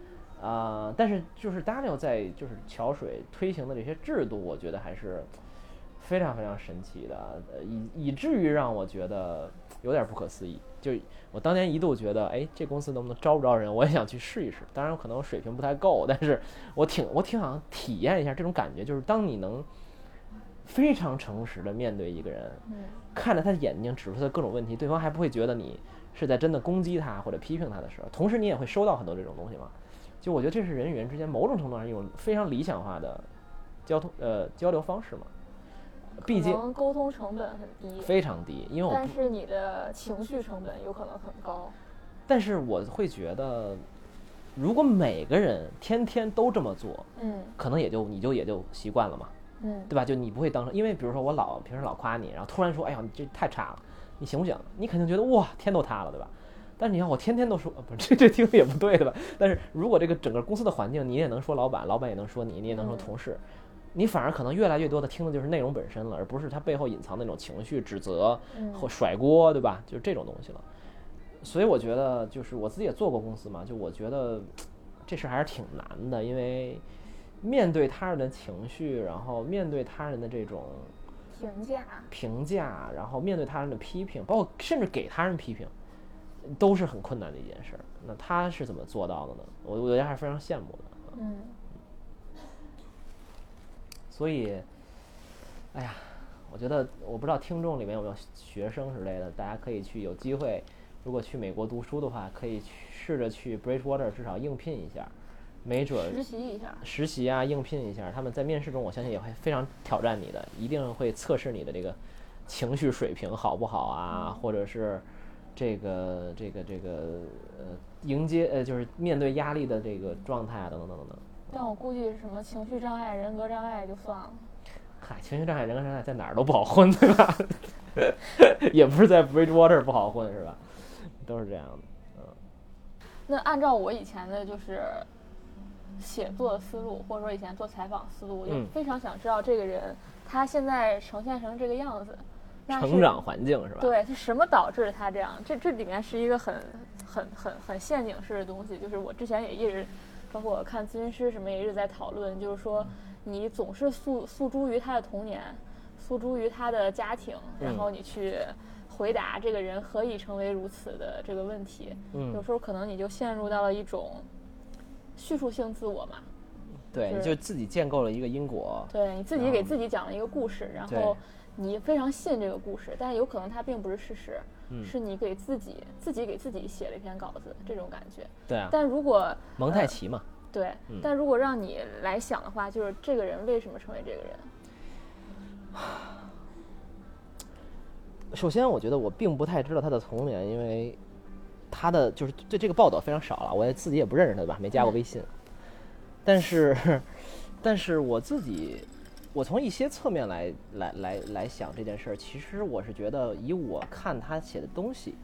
但是就是 Daniel 在就是桥水推行的这些制度，我觉得还是非常非常神奇的，以至于让我觉得有点不可思议。就我当年一度觉得，哎，这公司能不能招不招人，我也想去试一试。当然可能水平不太够，但是我挺想体验一下这种感觉，就是当你能非常诚实的面对一个人，看着他的眼睛指出他的各种问题，对方还不会觉得你是在真的攻击他或者批评他的时候，同时你也会收到很多这种东西嘛。就我觉得这是人与人之间某种程度上一种非常理想化的交流方式嘛。毕竟可能沟通成本很低， 非常低，因为但是你的情绪成本有可能很高。 但是我会觉得，如果每个人天天都这么做，可能也就习惯了嘛，对吧？就你不会当成，因为比如说我平时老夸你，然后突然说，哎呀，你这太差了，你行不行？你肯定觉得哇，天都塌了，对吧？但是你看我天天都说，不是这听着也不对，对吧？但是如果这个整个公司的环境，你也能说老板，老板也能说你，你也能说同事。你反而可能越来越多的听的就是内容本身了，而不是它背后隐藏的那种情绪、指责或甩锅，对吧？就是这种东西了。所以我觉得，就是我自己也做过公司嘛，就我觉得这事还是挺难的，因为面对他人的情绪，然后面对他人的这种评价，然后面对他人的批评，包括甚至给他人批评，都是很困难的一件事。那他是怎么做到的呢？我觉得还是非常羡慕的。所以，哎呀，我觉得我不知道听众里面有没有学生之类的，大家可以有机会，如果去美国读书的话，可以试着去 Bridgewater 至少应聘一下，没准实习啊，应聘一下。他们在面试中，我相信也会非常挑战你的，一定会测试你的这个情绪水平好不好啊，或者是这个迎接就是面对压力的这个状态啊，等等等等。 但我估计是什么情绪障碍、人格障碍就算了。 嗨，情绪障碍、人格障碍在哪儿都不好混，对吧？也不是在 Bridgewater 不好混，是吧？都是这样的。 那按照我以前的就是写作的思路，或者说以前做采访思路，我就非常想知道这个人他现在呈现成这个样子， 成长环境是吧？ 对，是什么导致他这样？这里面是一个很陷阱式的东西，就是我之前也一直。包括我看咨询师什么也一直在讨论，就是说你总是诉诸于他的童年，诉诸于他的家庭，然后你去回答这个人何以成为如此的这个问题。有时候可能你就陷入到了一种叙述性自我嘛。 对，你就自己建构了一个因果。 对，你自己给自己讲了一个故事，然后你非常信这个故事，但有可能它并不是事实。是你给自己给自己写了一篇稿子，这种感觉。 对啊。 但如果蒙太奇嘛。 对，但如果让你来想的话，就是这个人为什么成为这个人？ 首先，我觉得我并不太知道他的童年，因为他的就是对这个报道非常少了，我自己也不认识他，对吧？没加过微信。但是我自己。我从一些侧面来想这件事儿，其实我是觉得，以我看他写的东西，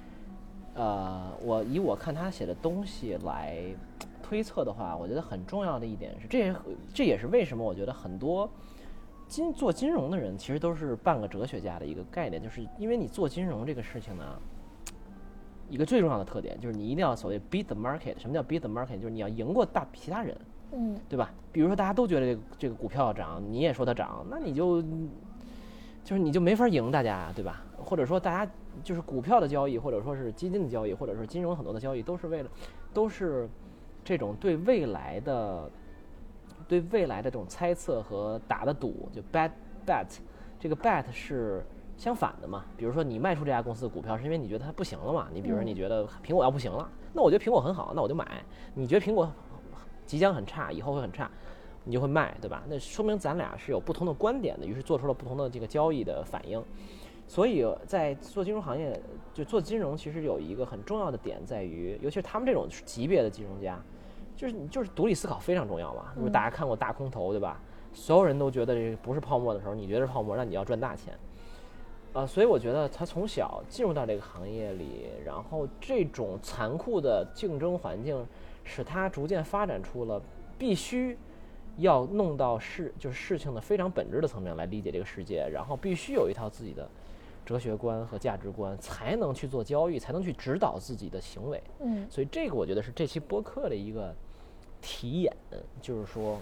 我看他写的东西来推测的话，我觉得很重要的一点是，这也是为什么我觉得很多做金融的人其实都是半个哲学家的一个概念，就是因为你做金融这个事情呢，一个最重要的特点就是你一定要所谓 beat the market。什么叫 beat the market？ 就是你要赢过其他人。对吧？比如说大家都觉得这个股票要涨，你也说它涨，那你就是你就没法赢大家，对吧？或者说大家就是股票的交易，或者说是基金的交易，或者是金融很多的交易，都是这种对未来的这种猜测和打的赌，就 bet。这个 bet 是相反的嘛？比如说你卖出这家公司的股票，是因为你觉得它不行了嘛？你比如说你觉得苹果要不行了，那我觉得苹果很好，那我就买。你觉得苹果即将很差，以后会很差，你就会卖，对吧？那说明咱俩是有不同的观点的，于是做出了不同的这个交易的反应。所以在做金融行业，就做金融其实有一个很重要的点在于，尤其是他们这种级别的金融家，就是独立思考非常重要嘛。就是大家看过大空头，对吧？所有人都觉得这不是泡沫的时候，你觉得是泡沫，那你要赚大钱。所以我觉得他从小进入到这个行业里，然后这种残酷的竞争环境使他逐渐发展出了必须要弄到就是事情的非常本质的层面来理解这个世界，然后必须有一套自己的哲学观和价值观，才能去做交易，才能去指导自己的行为。所以这个我觉得是这期播客的一个题眼，就是说，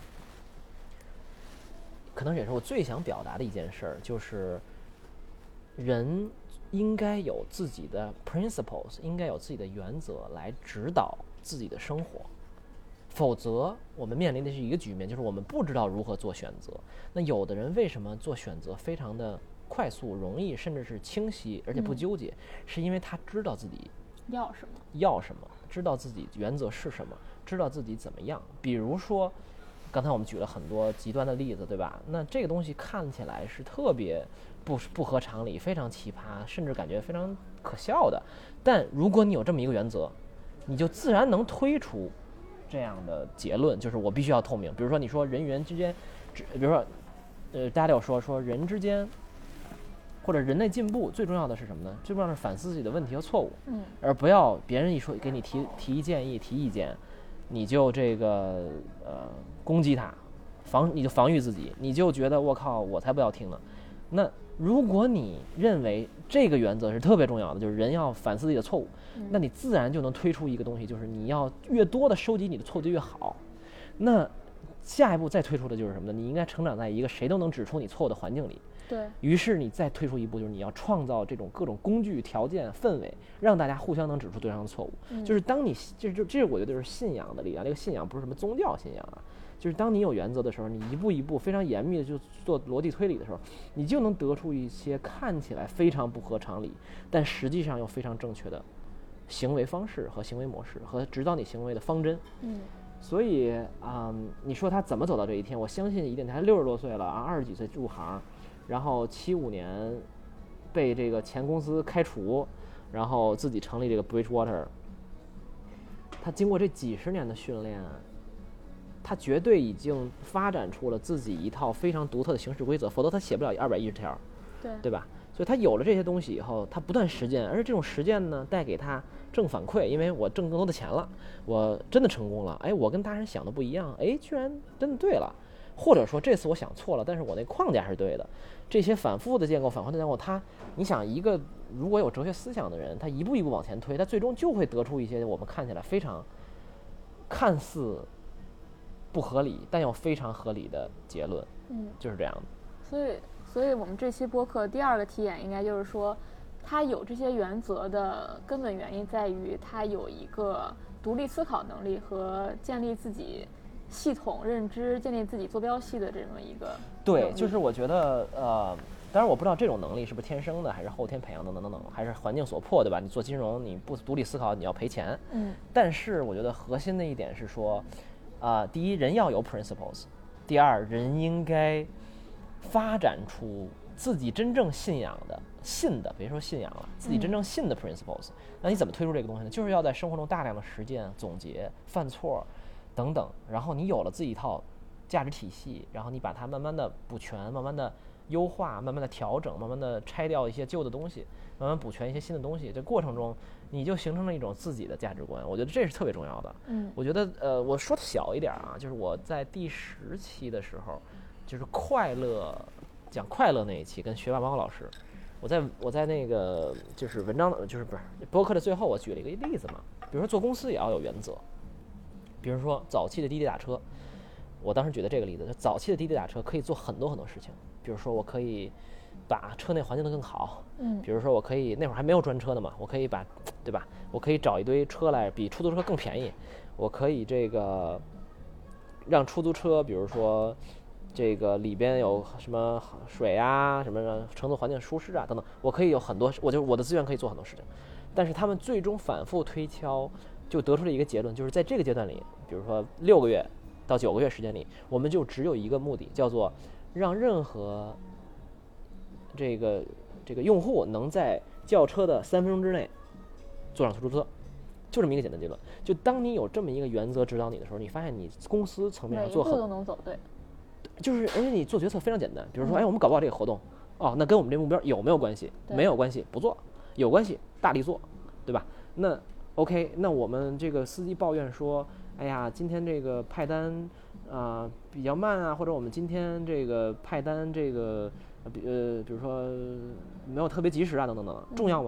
可能也是我最想表达的一件事儿，就是人应该有自己的 principles， 应该有自己的原则来指导自己的生活。否则我们面临的是一个局面，就是我们不知道如何做选择。那有的人为什么做选择非常的快速、容易，甚至是清晰，而且不纠结，是因为他知道自己要什么， 知道自己原则是什么，知道自己怎么样。比如说刚才我们举了很多极端的例子，对吧？那这个东西看起来是特别不合常理，非常奇葩，甚至感觉非常可笑的。但如果你有这么一个原则，你就自然能推出这样的结论，就是我必须要透明。比如说你说人与人之间，比如说大家有说人之间或者人类进步最重要的是什么呢？最重要的是反思自己的问题和错误，而不要别人一说给你提建议提意见，你就这个攻击他，你就防御自己，你就觉得我靠我才不要听呢。那如果你认为这个原则是特别重要的，就是人要反思自己的错误，那你自然就能推出一个东西，就是你要越多的收集你的错误就越好。那下一步再推出的就是什么呢？你应该成长在一个谁都能指出你错误的环境里。 对于是你再推出一步，就是你要创造这种各种工具条件氛围，让大家互相能指出对方的错误。就是当你这我觉得是信仰的力量。这个信仰不是什么宗教信仰啊，就是当你有原则的时候，你一步一步非常严密的就做逻辑推理的时候，你就能得出一些看起来非常不合常理，但实际上又非常正确的行为方式和行为模式和指导你行为的方针。所以你说他怎么走到这一天？我相信一定他60多岁了啊，20几岁入行，然后75年被这个前公司开除，然后自己成立这个 Bridgewater。他经过这几十年的训练，他绝对已经发展出了自己一套非常独特的行事规则，否则他写不了210条，对吧？所以他有了这些东西以后，他不断实践，而且这种实践呢，带给他正反馈，因为我挣更多的钱了，我真的成功了，哎，我跟大人想的不一样，哎，居然真的对了，或者说这次我想错了，但是我那框架是对的。这些反复的建构，你想一个如果有哲学思想的人，他一步一步往前推，他最终就会得出一些我们看起来非常看似不合理但又非常合理的结论。就是这样的。 所以我们这期播客第二个题眼应该就是说，他有这些原则的根本原因在于他有一个独立思考能力和建立自己系统认知、建立自己坐标系的这么一个。 对，就是我觉得当然我不知道这种能力是不是天生的，还是后天培养等，还是环境所迫，对吧？你做金融你不独立思考，你要赔钱。但是我觉得核心的一点是说，第一，人要有 principles； 第二，人应该发展出自己真正信的，别说信仰了，自己真正信的 principles。那你怎么推出这个东西呢？就是要在生活中大量的实践、总结、犯错等等，然后你有了自己一套价值体系，然后你把它慢慢的补全，慢慢的优化，慢慢的调整，慢慢的拆掉一些旧的东西，慢慢补全一些新的东西。这过程中你就形成了一种自己的价值观，我觉得这是特别重要的。我觉得我说的小一点啊，就是我在第10期的时候，就是讲快乐那一期，跟学霸猫老师，我在那个就是文章就是不是播客的最后，我举了一个例子嘛，比如说做公司也要有原则。比如说早期的滴滴打车，我当时举的这个例子，就早期的滴滴打车可以做很多很多事情。比如说我可以把车内环境得更好，比如说我可以那会儿还没有专车的嘛，我可以对吧？我可以找一堆车来比出租车更便宜，我可以这个让出租车，比如说这个里边有什么水啊，什么乘坐环境舒适啊等等，我可以有很多，我的资源可以做很多事情。但是他们最终反复推敲，就得出了一个结论，就是在这个阶段里，比如说6个月到9个月时间里，我们就只有一个目的，叫做让任何这个用户能在叫车的3分钟之内坐上出租车，就这么一个简单结论。就当你有这么一个原则指导你的时候，你发现你公司层面上做每一步都能走对， 就是而且你做决策非常简单。比如说，我们搞不好这个活动，那跟我们这目标有没有关系？没有关系，不做；有关系，大力做，对吧？那 OK， 那我们这个司机抱怨说，哎呀，今天这个派单比较慢啊，或者我们今天这个派单这个比如说没有特别及时啊，等等等，重要吗？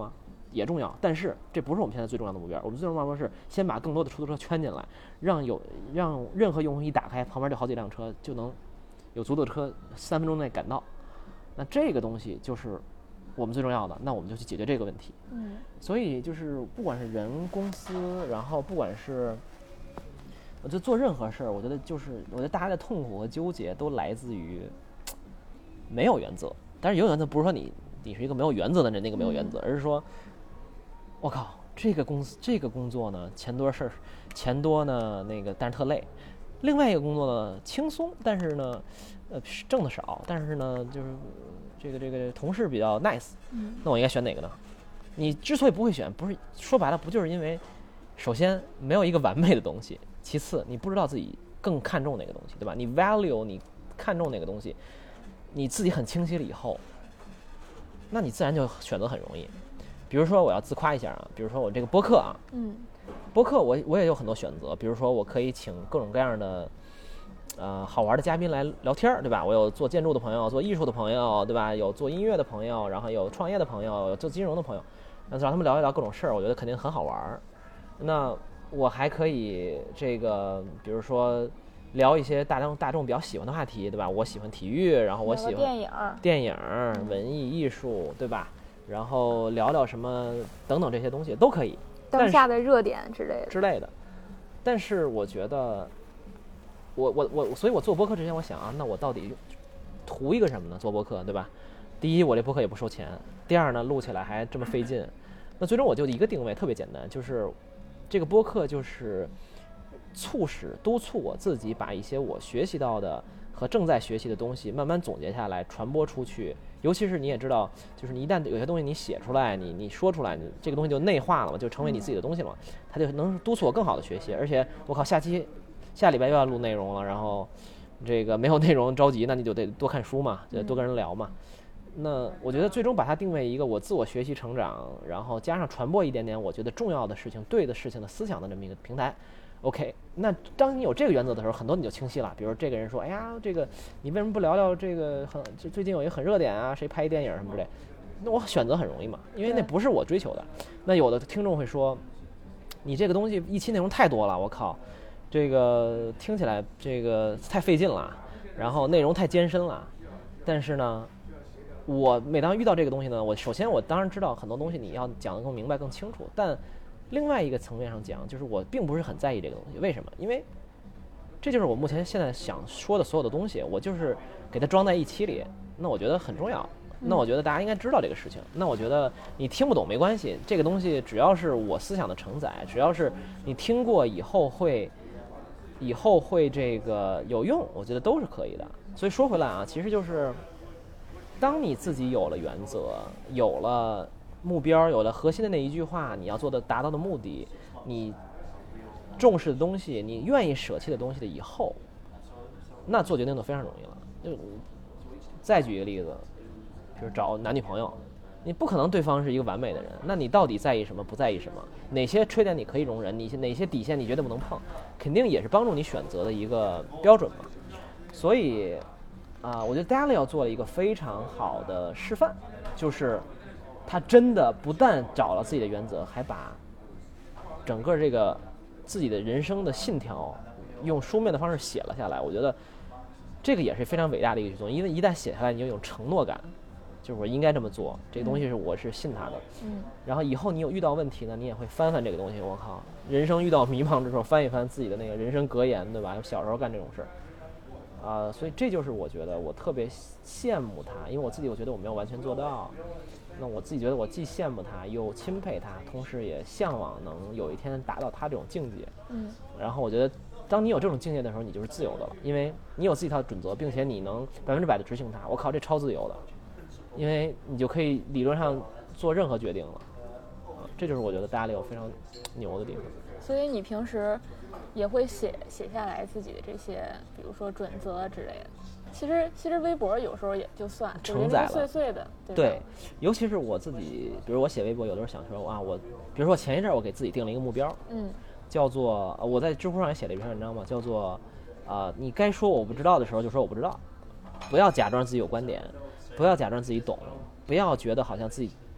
也重要，但是这不是我们现在最重要的目标。我们最重要的目标是先把更多的出租车圈进来，让任何用户一打开，旁边就好几辆车，就能有足够的车3分钟内赶到。那这个东西就是我们最重要的，那我们就去解决这个问题。所以就是不管是人、公司，然后不管是我就做任何事儿，我觉得大家的痛苦和纠结都来自于没有原则。但是有原则不是说你是一个没有原则的人，那个没有原则，而是说，我靠，这个工作呢钱多事儿，钱多呢那个但是特累，另外一个工作呢轻松，但是呢挣的少，但是呢就是这个同事比较 nice，那我应该选哪个呢？你之所以不会选，不是说白了不就是因为首先没有一个完美的东西，其次你不知道自己更看重哪个东西，对吧？你 value 你看重哪个东西，你自己很清晰了以后，那你自然就选择很容易。比如说我要自夸一下啊，比如说我这个播客啊，播客我也有很多选择，比如说我可以请各种各样的好玩的嘉宾来聊天，对吧？我有做建筑的朋友，做艺术的朋友，对吧？有做音乐的朋友，然后有创业的朋友，有做金融的朋友，让他们聊一聊各种事儿，我觉得肯定很好玩。那我还可以这个，比如说聊一些大众比较喜欢的话题，对吧？我喜欢体育，然后我喜欢电影、文艺艺术，对吧？然后聊聊什么等等这些东西都可以， 当下的热点之类的。 但是我觉得，所以我做播客之前，我想啊，那我到底图一个什么呢？做播客，对吧？第一，我这播客也不收钱；第二呢，录起来还这么费劲。那最终我就一个定位特别简单，就是这个播客就是督促我自己把一些我学习到的和正在学习的东西慢慢总结下来，传播出去。尤其是你也知道，就是你一旦有些东西你写出来，你说出来，你这个东西就内化了嘛，就成为你自己的东西了嘛，它就能督促我更好的学习。而且我靠，下礼拜又要录内容了，然后这个没有内容着急，那你就得多看书嘛，就多跟人聊嘛。那我觉得最终把它定位一个我自我学习成长，然后加上传播一点点我觉得重要的事情、对的事情的思想的这么一个平台。OK， 那当你有这个原则的时候，很多你就清晰了。比如这个人说：“哎呀，这个你为什么不聊聊这个最近有一个很热点啊，谁拍一电影什么之类？”那我选择很容易嘛，因为那不是我追求的。那有的听众会说：“你这个东西一期内容太多了，我靠，这个听起来这个太费劲了，然后内容太艰深了。”但是呢，我每当遇到这个东西呢，首先我当然知道很多东西你要讲得更明白、更清楚，但另外一个层面上讲，就是我并不是很在意这个东西。为什么？因为这就是我目前现在想说的所有的东西，我就是给它装在一期里。那我觉得很重要。那我觉得大家应该知道这个事情。那我觉得你听不懂没关系，这个东西只要是我思想的承载，只要是你听过以后会这个有用，我觉得都是可以的。所以说回来啊，其实就是当你自己有了原则，有了目标，有了核心的那一句话，你要达到的目的，你重视的东西，你愿意舍弃的东西的以后，那做决定就非常容易了。就再举一个例子，比如找男女朋友，你不可能对方是一个完美的人，那你到底在意什么，不在意什么？哪些缺点你可以容忍，哪些底线你绝对不能碰，肯定也是帮助你选择的一个标准嘛。所以我觉得 Daly 要做了一个非常好的示范，就是他真的不但找了自己的原则，还把整个这个自己的人生的信条用书面的方式写了下来。我觉得这个也是非常伟大的一个举动，因为一旦写下来，你就有承诺感，就是我应该这么做，这个东西我是信他的。然后以后你有遇到问题呢，你也会翻翻这个东西。我靠，人生遇到迷茫之时候，翻一翻自己的那个人生格言，对吧？小时候干这种事所以这就是我觉得我特别羡慕他，因为我自己我觉得我没有完全做到。那我自己觉得我既羡慕他，又钦佩他，同时也向往能有一天达到他这种境界。然后我觉得，当你有这种境界的时候，你就是自由的了，因为你有自己一套准则，并且你能100%的执行它。我靠，这超自由的，因为你就可以理论上做任何决定了。这就是我觉得大家有非常牛的地方。 所以你平时也会写下来自己的这些，比如说准则之类的。其实微博有时候也就算承载了碎碎的， 对，尤其是我自己，比如我写微博，有的时候想说比如说前一阵我给自己定了一个目标，叫做我在知乎上也写了一篇文章嘛，叫做你该说我不知道的时候就说我不知道，不要假装自己有观点，不要假装自己懂，不要觉得好像自己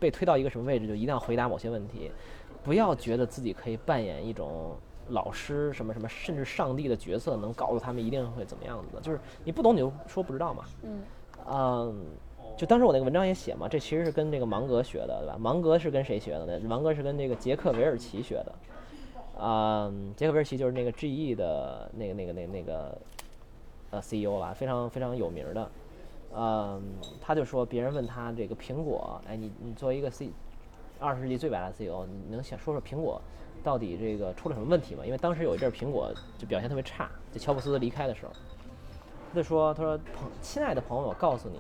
被推到一个什么位置，就一定要回答某些问题，不要觉得自己可以扮演一种老师什么什么甚至上帝的角色，能告诉他们一定会怎么样子的。就是你不懂你就说不知道嘛。就当时我那个文章也写嘛，这其实是跟这个芒格学的，对吧？芒格是跟谁学的呢？芒格是跟这个杰克韦尔奇学的。杰克韦尔奇就是那个 GE 的那个CEO 啦，非常非常有名的。他就说别人问他这个苹果，哎，你作为一个20世纪最伟大的 CEO， 你能想说说苹果到底这个出了什么问题吗？因为当时有一阵苹果就表现特别差，就乔布斯离开的时候，他说亲爱的朋友，我告诉你，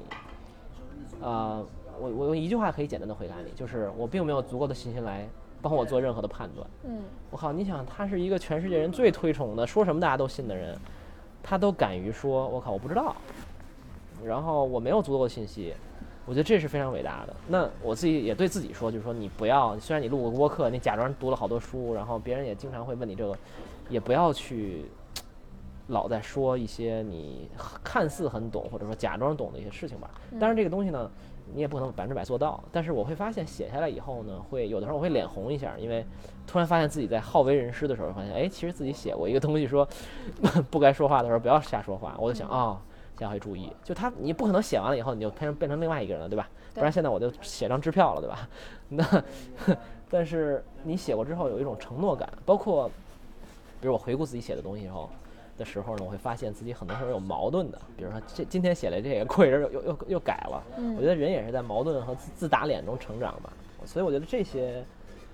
我用一句话可以简单的回答你，就是我并没有足够的信心来帮我做任何的判断。我靠，你想他是一个全世界人最推崇的，说什么大家都信的人，他都敢于说我靠我不知道，然后我没有足够的信息，我觉得这是非常伟大的。那我自己也对自己说，就是说你不要，虽然你录过播客，你假装读了好多书，然后别人也经常会问你这个，也不要去老在说一些你看似很懂或者说假装懂的一些事情吧。当然这个东西呢，你也不可能100%做到，但是我会发现写下来以后呢，会有的时候我会脸红一下，因为突然发现自己在好为人师的时候，发现哎，其实自己写过一个东西说不该说话的时候不要瞎说话，我就想下回注意。就你不可能写完了以后你就变成另外一个人了，对吧？不然现在我就写张支票了，对吧？那但是你写过之后有一种承诺感，包括比如我回顾自己写的东西的时候呢，我会发现自己很多时候有矛盾的，比如说今天写了这个，过一阵又改了。我觉得人也是在矛盾和自打脸中成长吧，所以我觉得这些，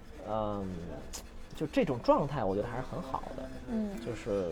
就这种状态，我觉得还是很好的。就是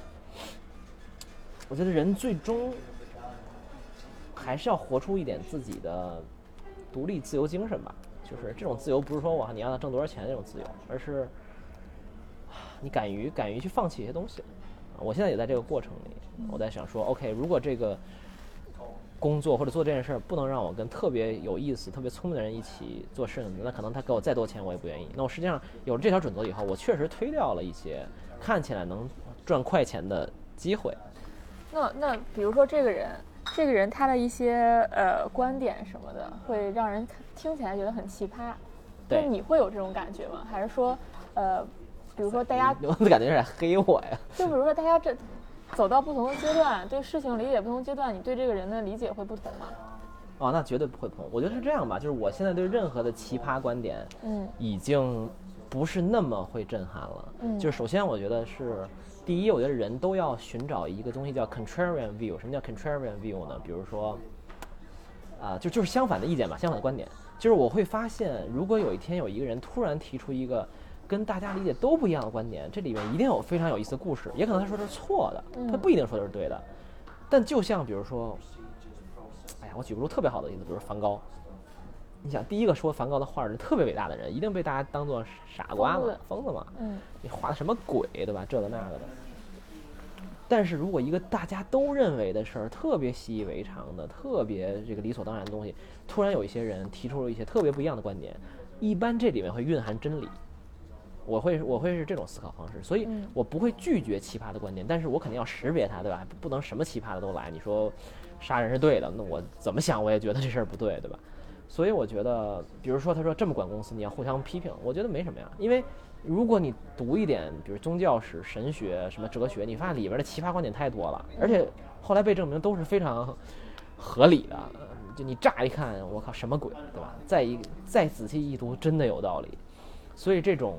我觉得人最终还是要活出一点自己的独立自由精神吧。就是这种自由不是说你要挣多少钱那种自由，而是你敢于去放弃一些东西。我现在也在这个过程里，我在想说 OK， 如果这个工作或者做这件事不能让我跟特别有意思特别聪明的人一起做事，那可能他给我再多钱我也不愿意。那我实际上有了这条准则以后，我确实推掉了一些看起来能赚快钱的机会。 那比如说这个人他的一些观点什么的会让人听起来觉得很奇葩， 对， 那你会有这种感觉吗？还是说比如说大家我的感觉是在黑我呀。 就比如说大家这走到不同的阶段，对事情理解不同阶段，你对这个人的理解会不同吗？ 那绝对不会不同。我觉得是这样吧，就是我现在对任何的奇葩观点已经不是那么会震撼了。就是首先我觉得是第一，我觉得人都要寻找一个东西叫 contrarian view。 什么叫 contrarian view 呢？比如说就是相反的意见吧，相反的观点。就是我会发现，如果有一天有一个人突然提出一个跟大家理解都不一样的观点，这里面一定有非常有意思的故事，也可能他说的是错的，他不一定说的是对的。但就像比如说，哎呀，我举不出特别好的例子，比如梵高。你想，第一个说梵高的画是特别伟大的人，一定被大家当作傻瓜嘛，疯子嘛。你画的什么鬼，对吧？这个那个的。但是如果一个大家都认为的事儿，特别习以为常的，特别这个理所当然的东西，突然有一些人提出了一些特别不一样的观点，一般这里面会蕴含真理。我会是这种思考方式，所以我不会拒绝奇葩的观点，但是我肯定要识别它，对吧？不能什么奇葩的都来。你说杀人是对的，那我怎么想我也觉得这事儿不对，对吧？所以我觉得，比如说他说这么管公司，你要互相批评，我觉得没什么呀。因为如果你读一点，比如宗教史、神学、什么哲学，你发现里边的奇葩观点太多了，而且后来被证明都是非常合理的。就你乍一看，我靠，什么鬼，对吧？再仔细一读，真的有道理。所以这种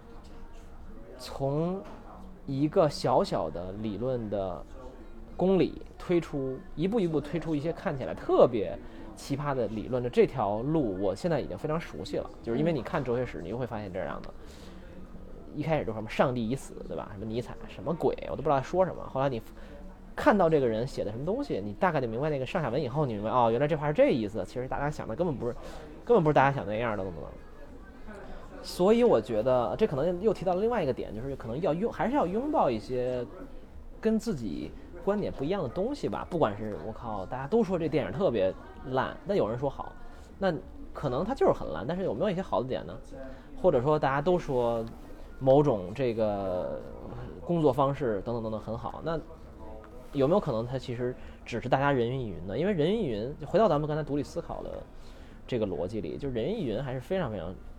从一个小小的理论的公理一步一步推出一些看起来特别奇葩的理论的这条路，我现在已经非常熟悉了。就是因为你看哲学史，你就会发现这样的，一开始就什么上帝已死，对吧？什么尼采，什么鬼，我都不知道他说什么。后来你看到这个人写的什么东西，你大概就明白那个上下文以后，你明白原来这话是这意思。其实大家想的根本不是大家想那样的，所以我觉得这可能又提到了另外一个点，就是可能还是要拥抱一些跟自己观点不一样的东西吧。不管是我靠，大家都说这电影特别烂，但有人说好，那可能它就是很烂，但是有没有一些好的点呢？或者说大家都说某种这个工作方式等等等等很好，那有没有可能它其实只是大家人云亦云呢？因为人云亦云，回到咱们刚才独立思考的这个逻辑里，就人云亦云还是非常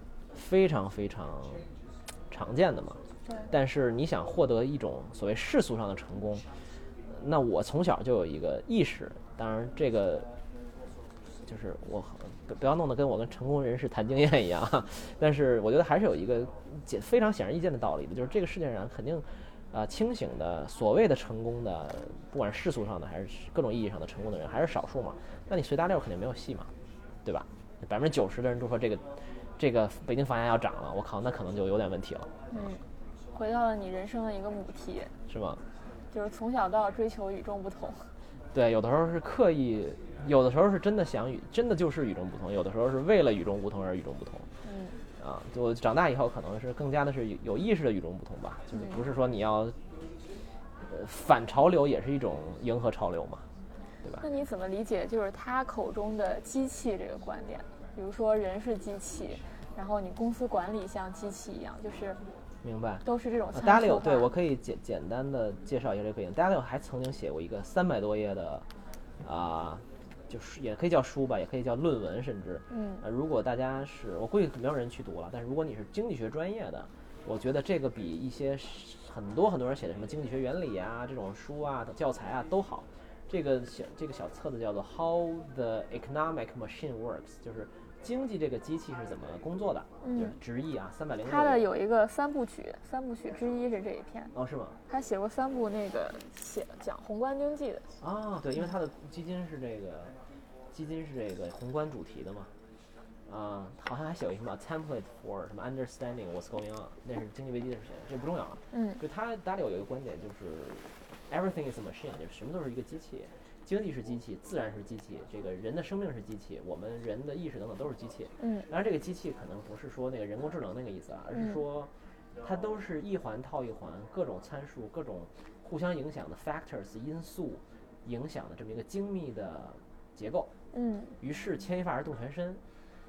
常见的嘛。但是你想获得一种所谓世俗上的成功，那我从小就有一个意识，当然这个就是我不要弄得跟我跟成功人士谈经验一样，但是我觉得还是有一个非常显而易见的道理的，就是这个世界上肯定清醒的所谓的成功的，不管是世俗上的还是各种意义上的成功的人还是少数嘛，那你随大溜肯定没有戏嘛，对吧？90%的人都说这个北京房价要涨了，我靠，那可能就有点问题了。 回到了你人生的一个母题， 是吗？ 就是从小到大追求与众不同。 对，有的时候是刻意，有的时候是真的真的就是与众不同，有的时候是为了与众不同而与众不同。就长大以后可能是更加的是有意识的与众不同吧，就是不是说你要反潮流也是一种迎合潮流嘛，对吧？ 那你怎么理解就是他口中的机器这个观点？比如说人是机器，然后你公司管理像机器一样，就是明白， 都是这种参数化。 Dalio， 对，我可以简单的介绍一下这个背景。Dalio 还曾经写过一个300多页的就是也可以叫书吧，也可以叫论文，甚至如果大家我估计没有人去读了，但是如果你是经济学专业的，我觉得这个比一些很多人写的什么经济学原理啊这种书啊教材啊都好。这个小册子叫做 How the Economic Machine Works， 就是经济这个机器是怎么工作的，就是直译啊，306。 他的有一个三部曲之一是这一篇。 是吗？他写过3部讲宏观经济的。 对，因为他的基金是这个宏观主题的嘛。好像还写过什么 template for 什么 understanding what's going on， 那是经济危机的时候，这不重要啊。就他Dalio有一个观点，就是 everything is a machine， 就是什么都是一个机器，经济是机器，自然是机器，这个人的生命是机器，我们人的意识等等都是机器。当然这个机器可能不是说那个人工智能那个意思啊，而是说它都是一环套一环，各种参数，各种互相影响的 factors 因素影响的这么一个精密的结构。于是牵一发而动全身。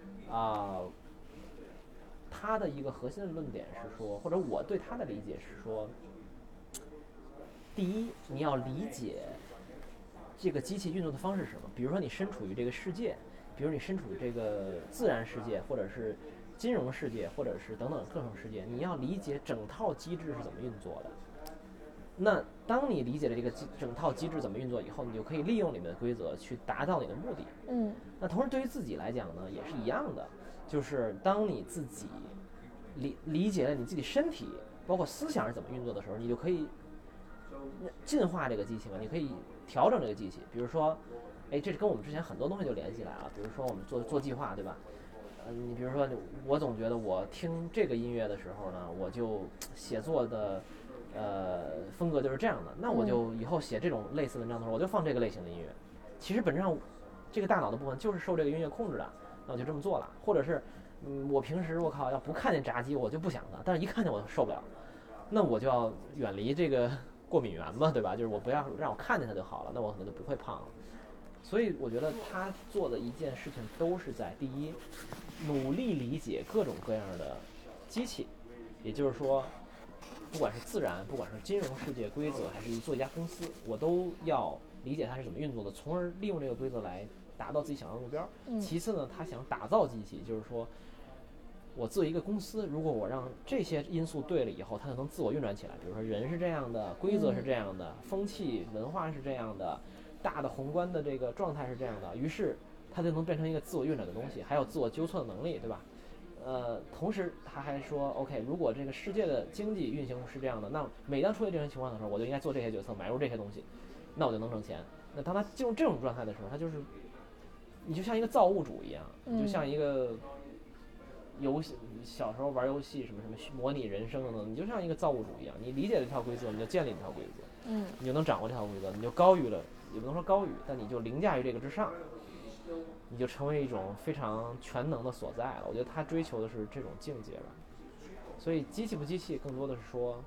他的一个核心的论点是说，或者我对他的理解是说，第一，你要理解这个机器运作的方式是什么。比如说你身处于这个世界，比如你身处于这个自然世界，或者是金融世界，或者是等等各种世界，你要理解整套机制是怎么运作的。那当你理解了这个整套机制怎么运作以后，你就可以利用里面的规则去达到你的目的。那同时对于自己来讲呢，也是一样的，就是当你自己理解了你自己身体包括思想是怎么运作的时候，你就可以进化这个机器嘛，你可以调整这个机器。比如说这是跟我们之前很多东西就联系来了，比如说我们做计划，对吧？你比如说我总觉得我听这个音乐的时候呢，我就写作的风格就是这样的，那我就以后写这种类似文章的时候，我就放这个类型的音乐。其实本质上这个大脑的部分就是受这个音乐控制的，那我就这么做了。或者是我平时我靠要不看见炸鸡我就不想的，但是一看见我受不了，那我就要远离这个过敏源嘛，对吧？就是我不要让我看见它就好了，那我可能就不会胖了。所以我觉得他做的一件事情都是在第一，努力理解各种各样的机器，也就是说不管是自然，不管是金融世界规则，还是做一家公司，我都要理解它是怎么运作的，从而利用这个规则来达到自己想要的目标。其次呢，他想打造机器，就是说我作为一个公司，如果我让这些因素对了以后，它就能自我运转起来。比如说人是这样的，规则是这样的，风气文化是这样的，大的宏观的这个状态是这样的，于是它就能变成一个自我运转的东西，还有自我纠错的能力，对吧？同时他还说 OK， 如果这个世界的经济运行是这样的，那每当出现这种情况的时候，我就应该做这些决策，买入这些东西，那我就能挣钱。那当他进入这种状态的时候，他就是你就像一个造物主一样，就像一个游戏，小时候玩游戏什么模拟人生的，你就像一个造物主一样，你理解这套规则，你就建立这套规则，你就能掌握这套规则，你就高于了，也不能说高于，但你就凌驾于这个之上，你就成为一种非常全能的所在了。我觉得他追求的是这种境界吧。所以机器不机器，更多的是说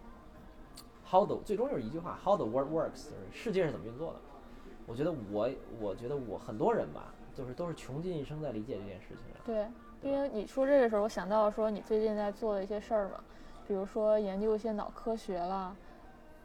最终就是一句话 how the world works， 世界是怎么运作的。我觉得我很多人吧，就是都是穷尽一生在理解这件事情上。 对，因为你说这个时候，我想到说你最近在做的一些事儿嘛，比如说研究一些脑科学啦，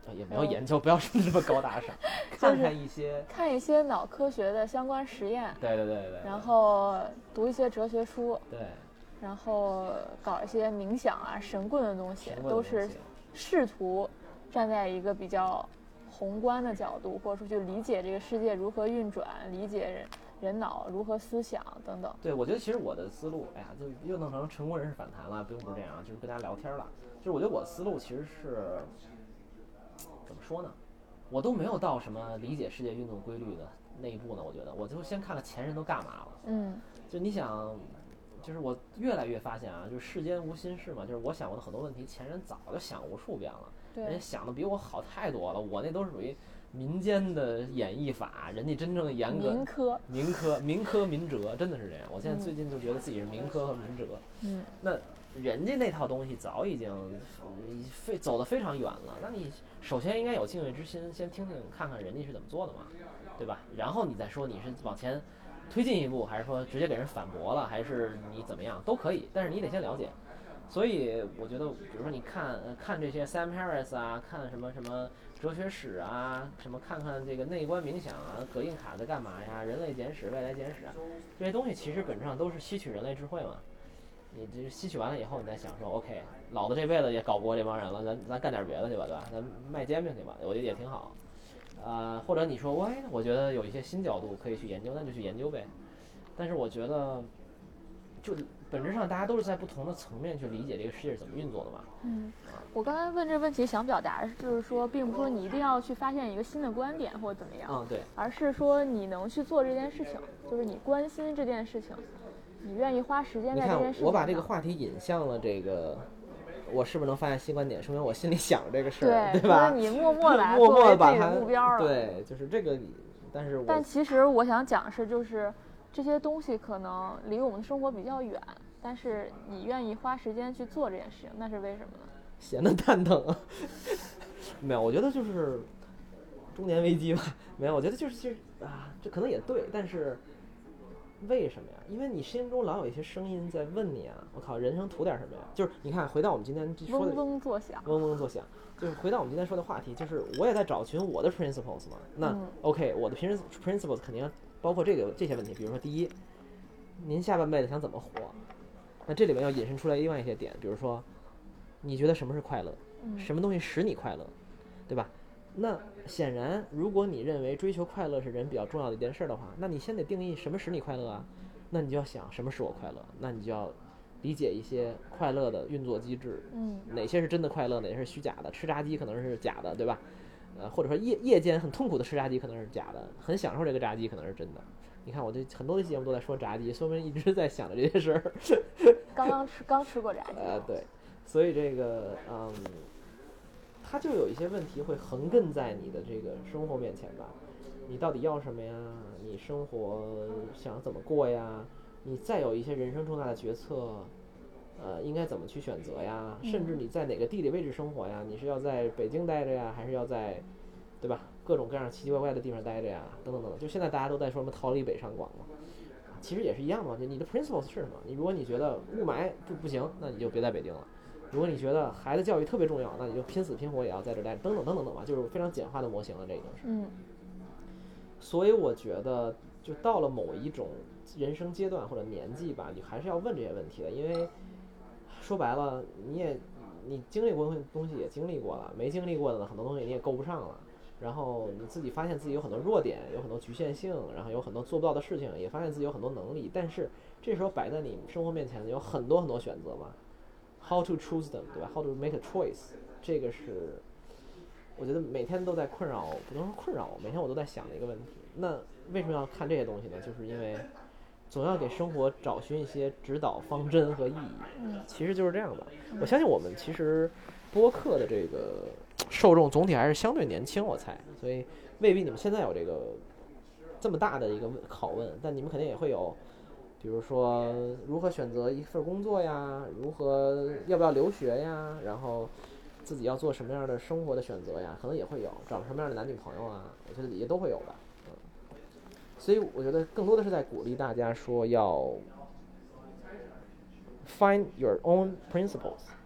也没有研究，不要说这么高大上，看一些脑科学的相关实验， 对， 然后读一些哲学书， 对， 然后搞一些冥想啊、神棍的东西，都是试图站在一个比较宏观的角度，或者说去理解这个世界如何运转，理解人脑如何思想等等。 对，我觉得其实我的思路，哎呀，就又弄成成功人士反弹了，并不是这样，就是跟大家聊天了。就是我觉得我的思路其实是怎么说呢？我都没有到什么理解世界运动规律的那一步呢。我觉得我就先看看前人都干嘛了。就你想，就是我越来越发现啊，就是世间无新事嘛，就是我想过的很多问题，前人早就想无数遍了，人家想的比我好太多了。我那都是属于民间的演绎法，人家真正严格民科民哲，真的是这样。我现在最近就觉得自己是民科和民哲。那人家那套东西早已经走得非常远了，那你首先应该有敬畏之心，先听听看看人家是怎么做的嘛，对吧？然后你再说你是往前推进一步，还是说直接给人反驳了，还是你怎么样都可以，但是你得先了解。所以我觉得，比如说你看这些 Sam Harris 啊，看什么哲学史啊，什么看这个内观冥想啊，葛印卡在干嘛呀，人类简史、未来简史啊，这些东西其实本质上都是吸取人类智慧嘛。你这吸取完了以后，你再想说 ，OK， 老子这辈子也搞不过这帮人了，咱干点别的去吧，对吧？咱卖煎饼去吧，我觉得也挺好。或者你说，我觉得有一些新角度可以去研究，那就去研究呗。但是我觉得，就本质上大家都是在不同的层面去理解这个世界是怎么运作的嘛。 我刚才问这问题想表达的就是说，并不是说你一定要去发现一个新的观点或者怎么样， 对， 而是说你能去做这件事情，就是你关心这件事情。你愿意花时间在这件事情上。 我把这个话题引向了这个，我是不是能发现新观点？说明我心里想这个事儿，对吧？ 你默默的把它目标了。 对，就是这个。但其实我想讲的是，就是这些东西可能离我们的生活比较远，但是你愿意花时间去做这件事情，那是为什么呢？ 闲得蛋疼啊！没有，我觉得就是中年危机吧。没有，我觉得就是这可能也对，但是。为什么呀？因为你心中老有一些声音在问你啊，我靠，人生图点什么呀？就是你看，回到我们今天说的嗡嗡作响， 就是回到我们今天说的话题，就是我也在找寻我的 principles 嘛。那 OK， 我的 principles 肯定要包括这些问题，比如说第一，您下半辈子想怎么活？那这里面要引申出来另外一些点，比如说，你觉得什么是快乐？什么东西使你快乐？对吧？那显然，如果你认为追求快乐是人比较重要的一件事的话，那你先得定义什么使你快乐啊？那你就要想什么使我快乐？那你就要理解一些快乐的运作机制，哪些是真的快乐，哪些是虚假的？吃炸鸡可能是假的，对吧？或者说夜间很痛苦的吃炸鸡可能是假的，很享受这个炸鸡可能是真的。你看，我这很多的节目都在说炸鸡，说明一直在想着这些事儿。 刚吃过炸鸡。 对，所以这个它就有一些问题会横亘在你的这个生活面前吧，你到底要什么呀？你生活想怎么过呀？你再有一些人生重大的决策，应该怎么去选择呀？甚至你在哪个地理位置生活呀？你是要在北京待着呀，还是要在，对吧？各种各样奇奇怪怪的地方待着呀，等等等等。就现在大家都在说什么逃离北上广嘛，其实也是一样嘛。你的 principles 是什么？如果你觉得雾霾不行，那你就别在北京了。如果你觉得孩子教育特别重要，那你就拼死拼活也要在这待着，等等等等等吧，就是非常简化的模型了，这已经是。所以我觉得，就到了某一种人生阶段或者年纪吧，你还是要问这些问题的，因为说白了，你经历过的东西也经历过了，没经历过的很多东西你也够不上了。然后你自己发现自己有很多弱点，有很多局限性，然后有很多做不到的事情，也发现自己有很多能力，但是这时候摆在你生活面前有很多很多选择嘛。How to choose them， 对吧 ？How to make a choice， 这个是我觉得每天都在困扰，不能说困扰我，每天我都在想的一个问题。那为什么要看这些东西呢？就是因为总要给生活找寻一些指导方针和意义。其实就是这样的。我相信我们其实播客的这个受众总体还是相对年轻，我猜，所以未必你们现在有这个这么大的一个拷问，但你们肯定也会有。比如说如何选择一份工作呀，要不要留学呀，然后自己要做什么样的生活的选择呀，可能也会有，找什么样的男女朋友啊，我觉得也都会有的。所以我觉得更多的是在鼓励大家说要 find your own principles，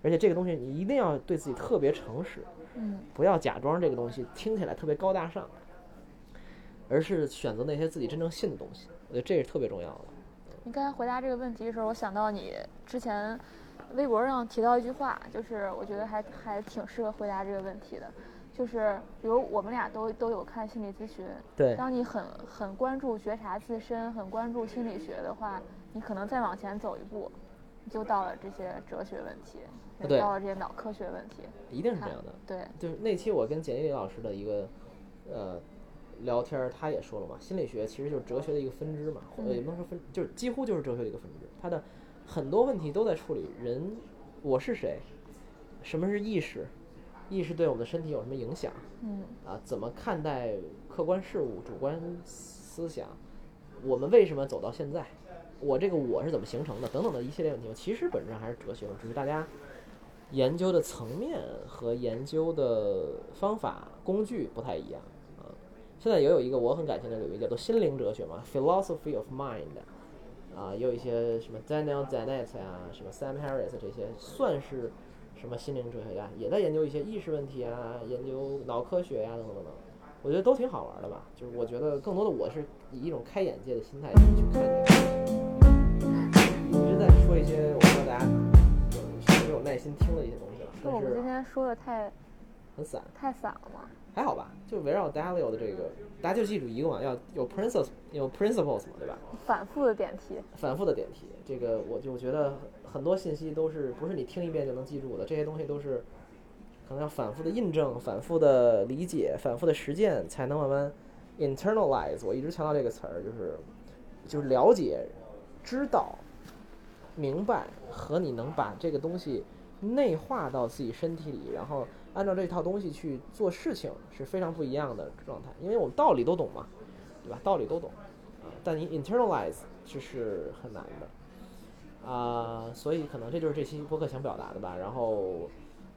而且这个东西你一定要对自己特别诚实，不要假装这个东西听起来特别高大上，而是选择那些自己真正信的东西，我觉得这是特别重要的。 你刚才回答这个问题的时候，我想到你之前微博上提到一句话，就是我觉得还挺适合回答这个问题的，就是比如我们俩都有看心理咨询， 对， 当你很关注觉察自身，很关注心理学的话，你可能再往前走一步，你就到了这些哲学问题，到了这些脑科学问题， 一定是这样的。 对， 就是那期我跟简历老师的一个聊天，他也说了嘛，心理学其实就是哲学的一个分支嘛，也不能说分，就是几乎就是哲学的一个分支。它的很多问题都在处理人，我是谁，什么是意识，意识对我们的身体有什么影响，怎么看待客观事物、主观思想，我们为什么走到现在，我这个我是怎么形成的，等等的一系列问题，其实本质上还是哲学，只是大家研究的层面和研究的方法、工具不太一样。现在也有一个我很感兴趣的领域叫做心灵哲学嘛 ，philosophy of mind， 也有一些什么 Daniel Dennett 呀，什么 Sam Harris 这些算是什么心灵哲学家，也在研究一些意识问题啊，研究脑科学呀，等等等等，我觉得都挺好玩的吧。就是我觉得更多的我是以一种开眼界的心态去看这个。一直在说一些我不知道大家是不是有耐心听的一些东西了，但是我们今天说的太散了吗？ 还好吧，就围绕 Dalio 的这个，大家就记住一个嘛，要有 principles 嘛，对吧？ 反复的点题。 这个我就觉得很多信息都是不是你听一遍就能记住的，这些东西都是可能要反复的印证、反复的理解、反复的实践，才能慢慢 internalize。我一直强调这个词儿，就是了解、知道、明白和你能把这个东西内化到自己身体里，然后按照这套东西去做事情是非常不一样的状态。因为我们道理都懂嘛，对吧？道理都懂但你 internalize 这是很难的所以可能这就是这期播客想表达的吧。然后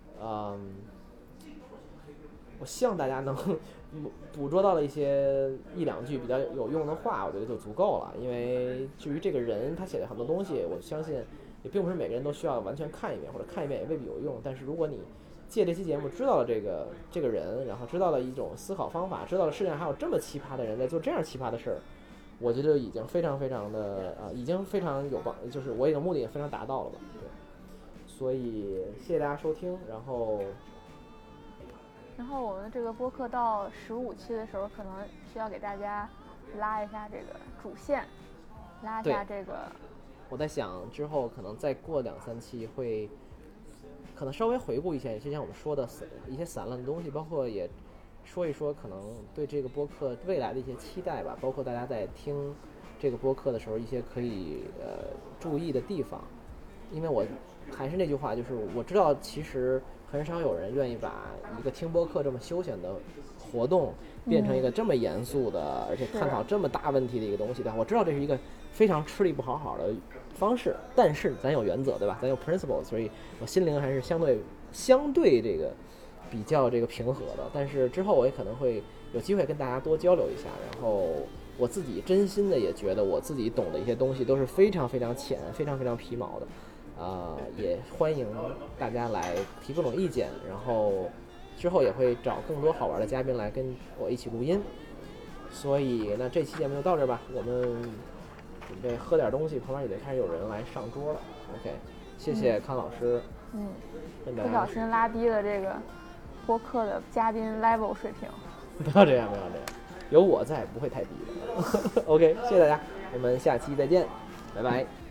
我希望大家能捕捉到了一两句比较有用的话，我觉得就足够了。因为至于这个人他写的很多东西，我相信也并不是每个人都需要完全看一遍，或者看一遍也未必有用。但是如果你借这期节目知道了这个人，然后知道了一种思考方法，知道了世界上还有这么奇葩的人在做这样奇葩的事儿，我觉得已经非常非常的已经非常有帮，就是我已经目的也非常达到了吧。对，所以谢谢大家收听。 然后我们这个播客到15期的时候，可能需要给大家拉一下这个主线，拉一下这个。 我在想之后可能再过2-3期会可能稍微回顾一下之前我们说的一些散乱的东西，包括也说一说可能对这个播客未来的一些期待吧，包括大家在听这个播客的时候一些可以注意的地方。因为我还是那句话，就是我知道其实很少有人愿意把一个听播客这么休闲的活动变成一个这么严肃的而且探讨这么大问题的一个东西的。我知道这是一个非常吃力不讨好的方式，但是咱有原则，对吧？咱有 principle， 所以我心灵还是相对这个比较这个平和的。但是之后我也可能会有机会跟大家多交流一下，然后我自己真心的也觉得我自己懂的一些东西都是非常非常浅、非常非常皮毛的。也欢迎大家来提各种意见，然后之后也会找更多好玩的嘉宾来跟我一起录音。所以那这期节目就到这儿吧，我们准备喝点东西，旁边也得开始有人来上桌了。OK， 谢谢康老师。 不小心拉低了这个播客的嘉宾 level 水平。 不要这样，有我在不会太低的。OK， 谢谢大家，我们下期再见，拜拜。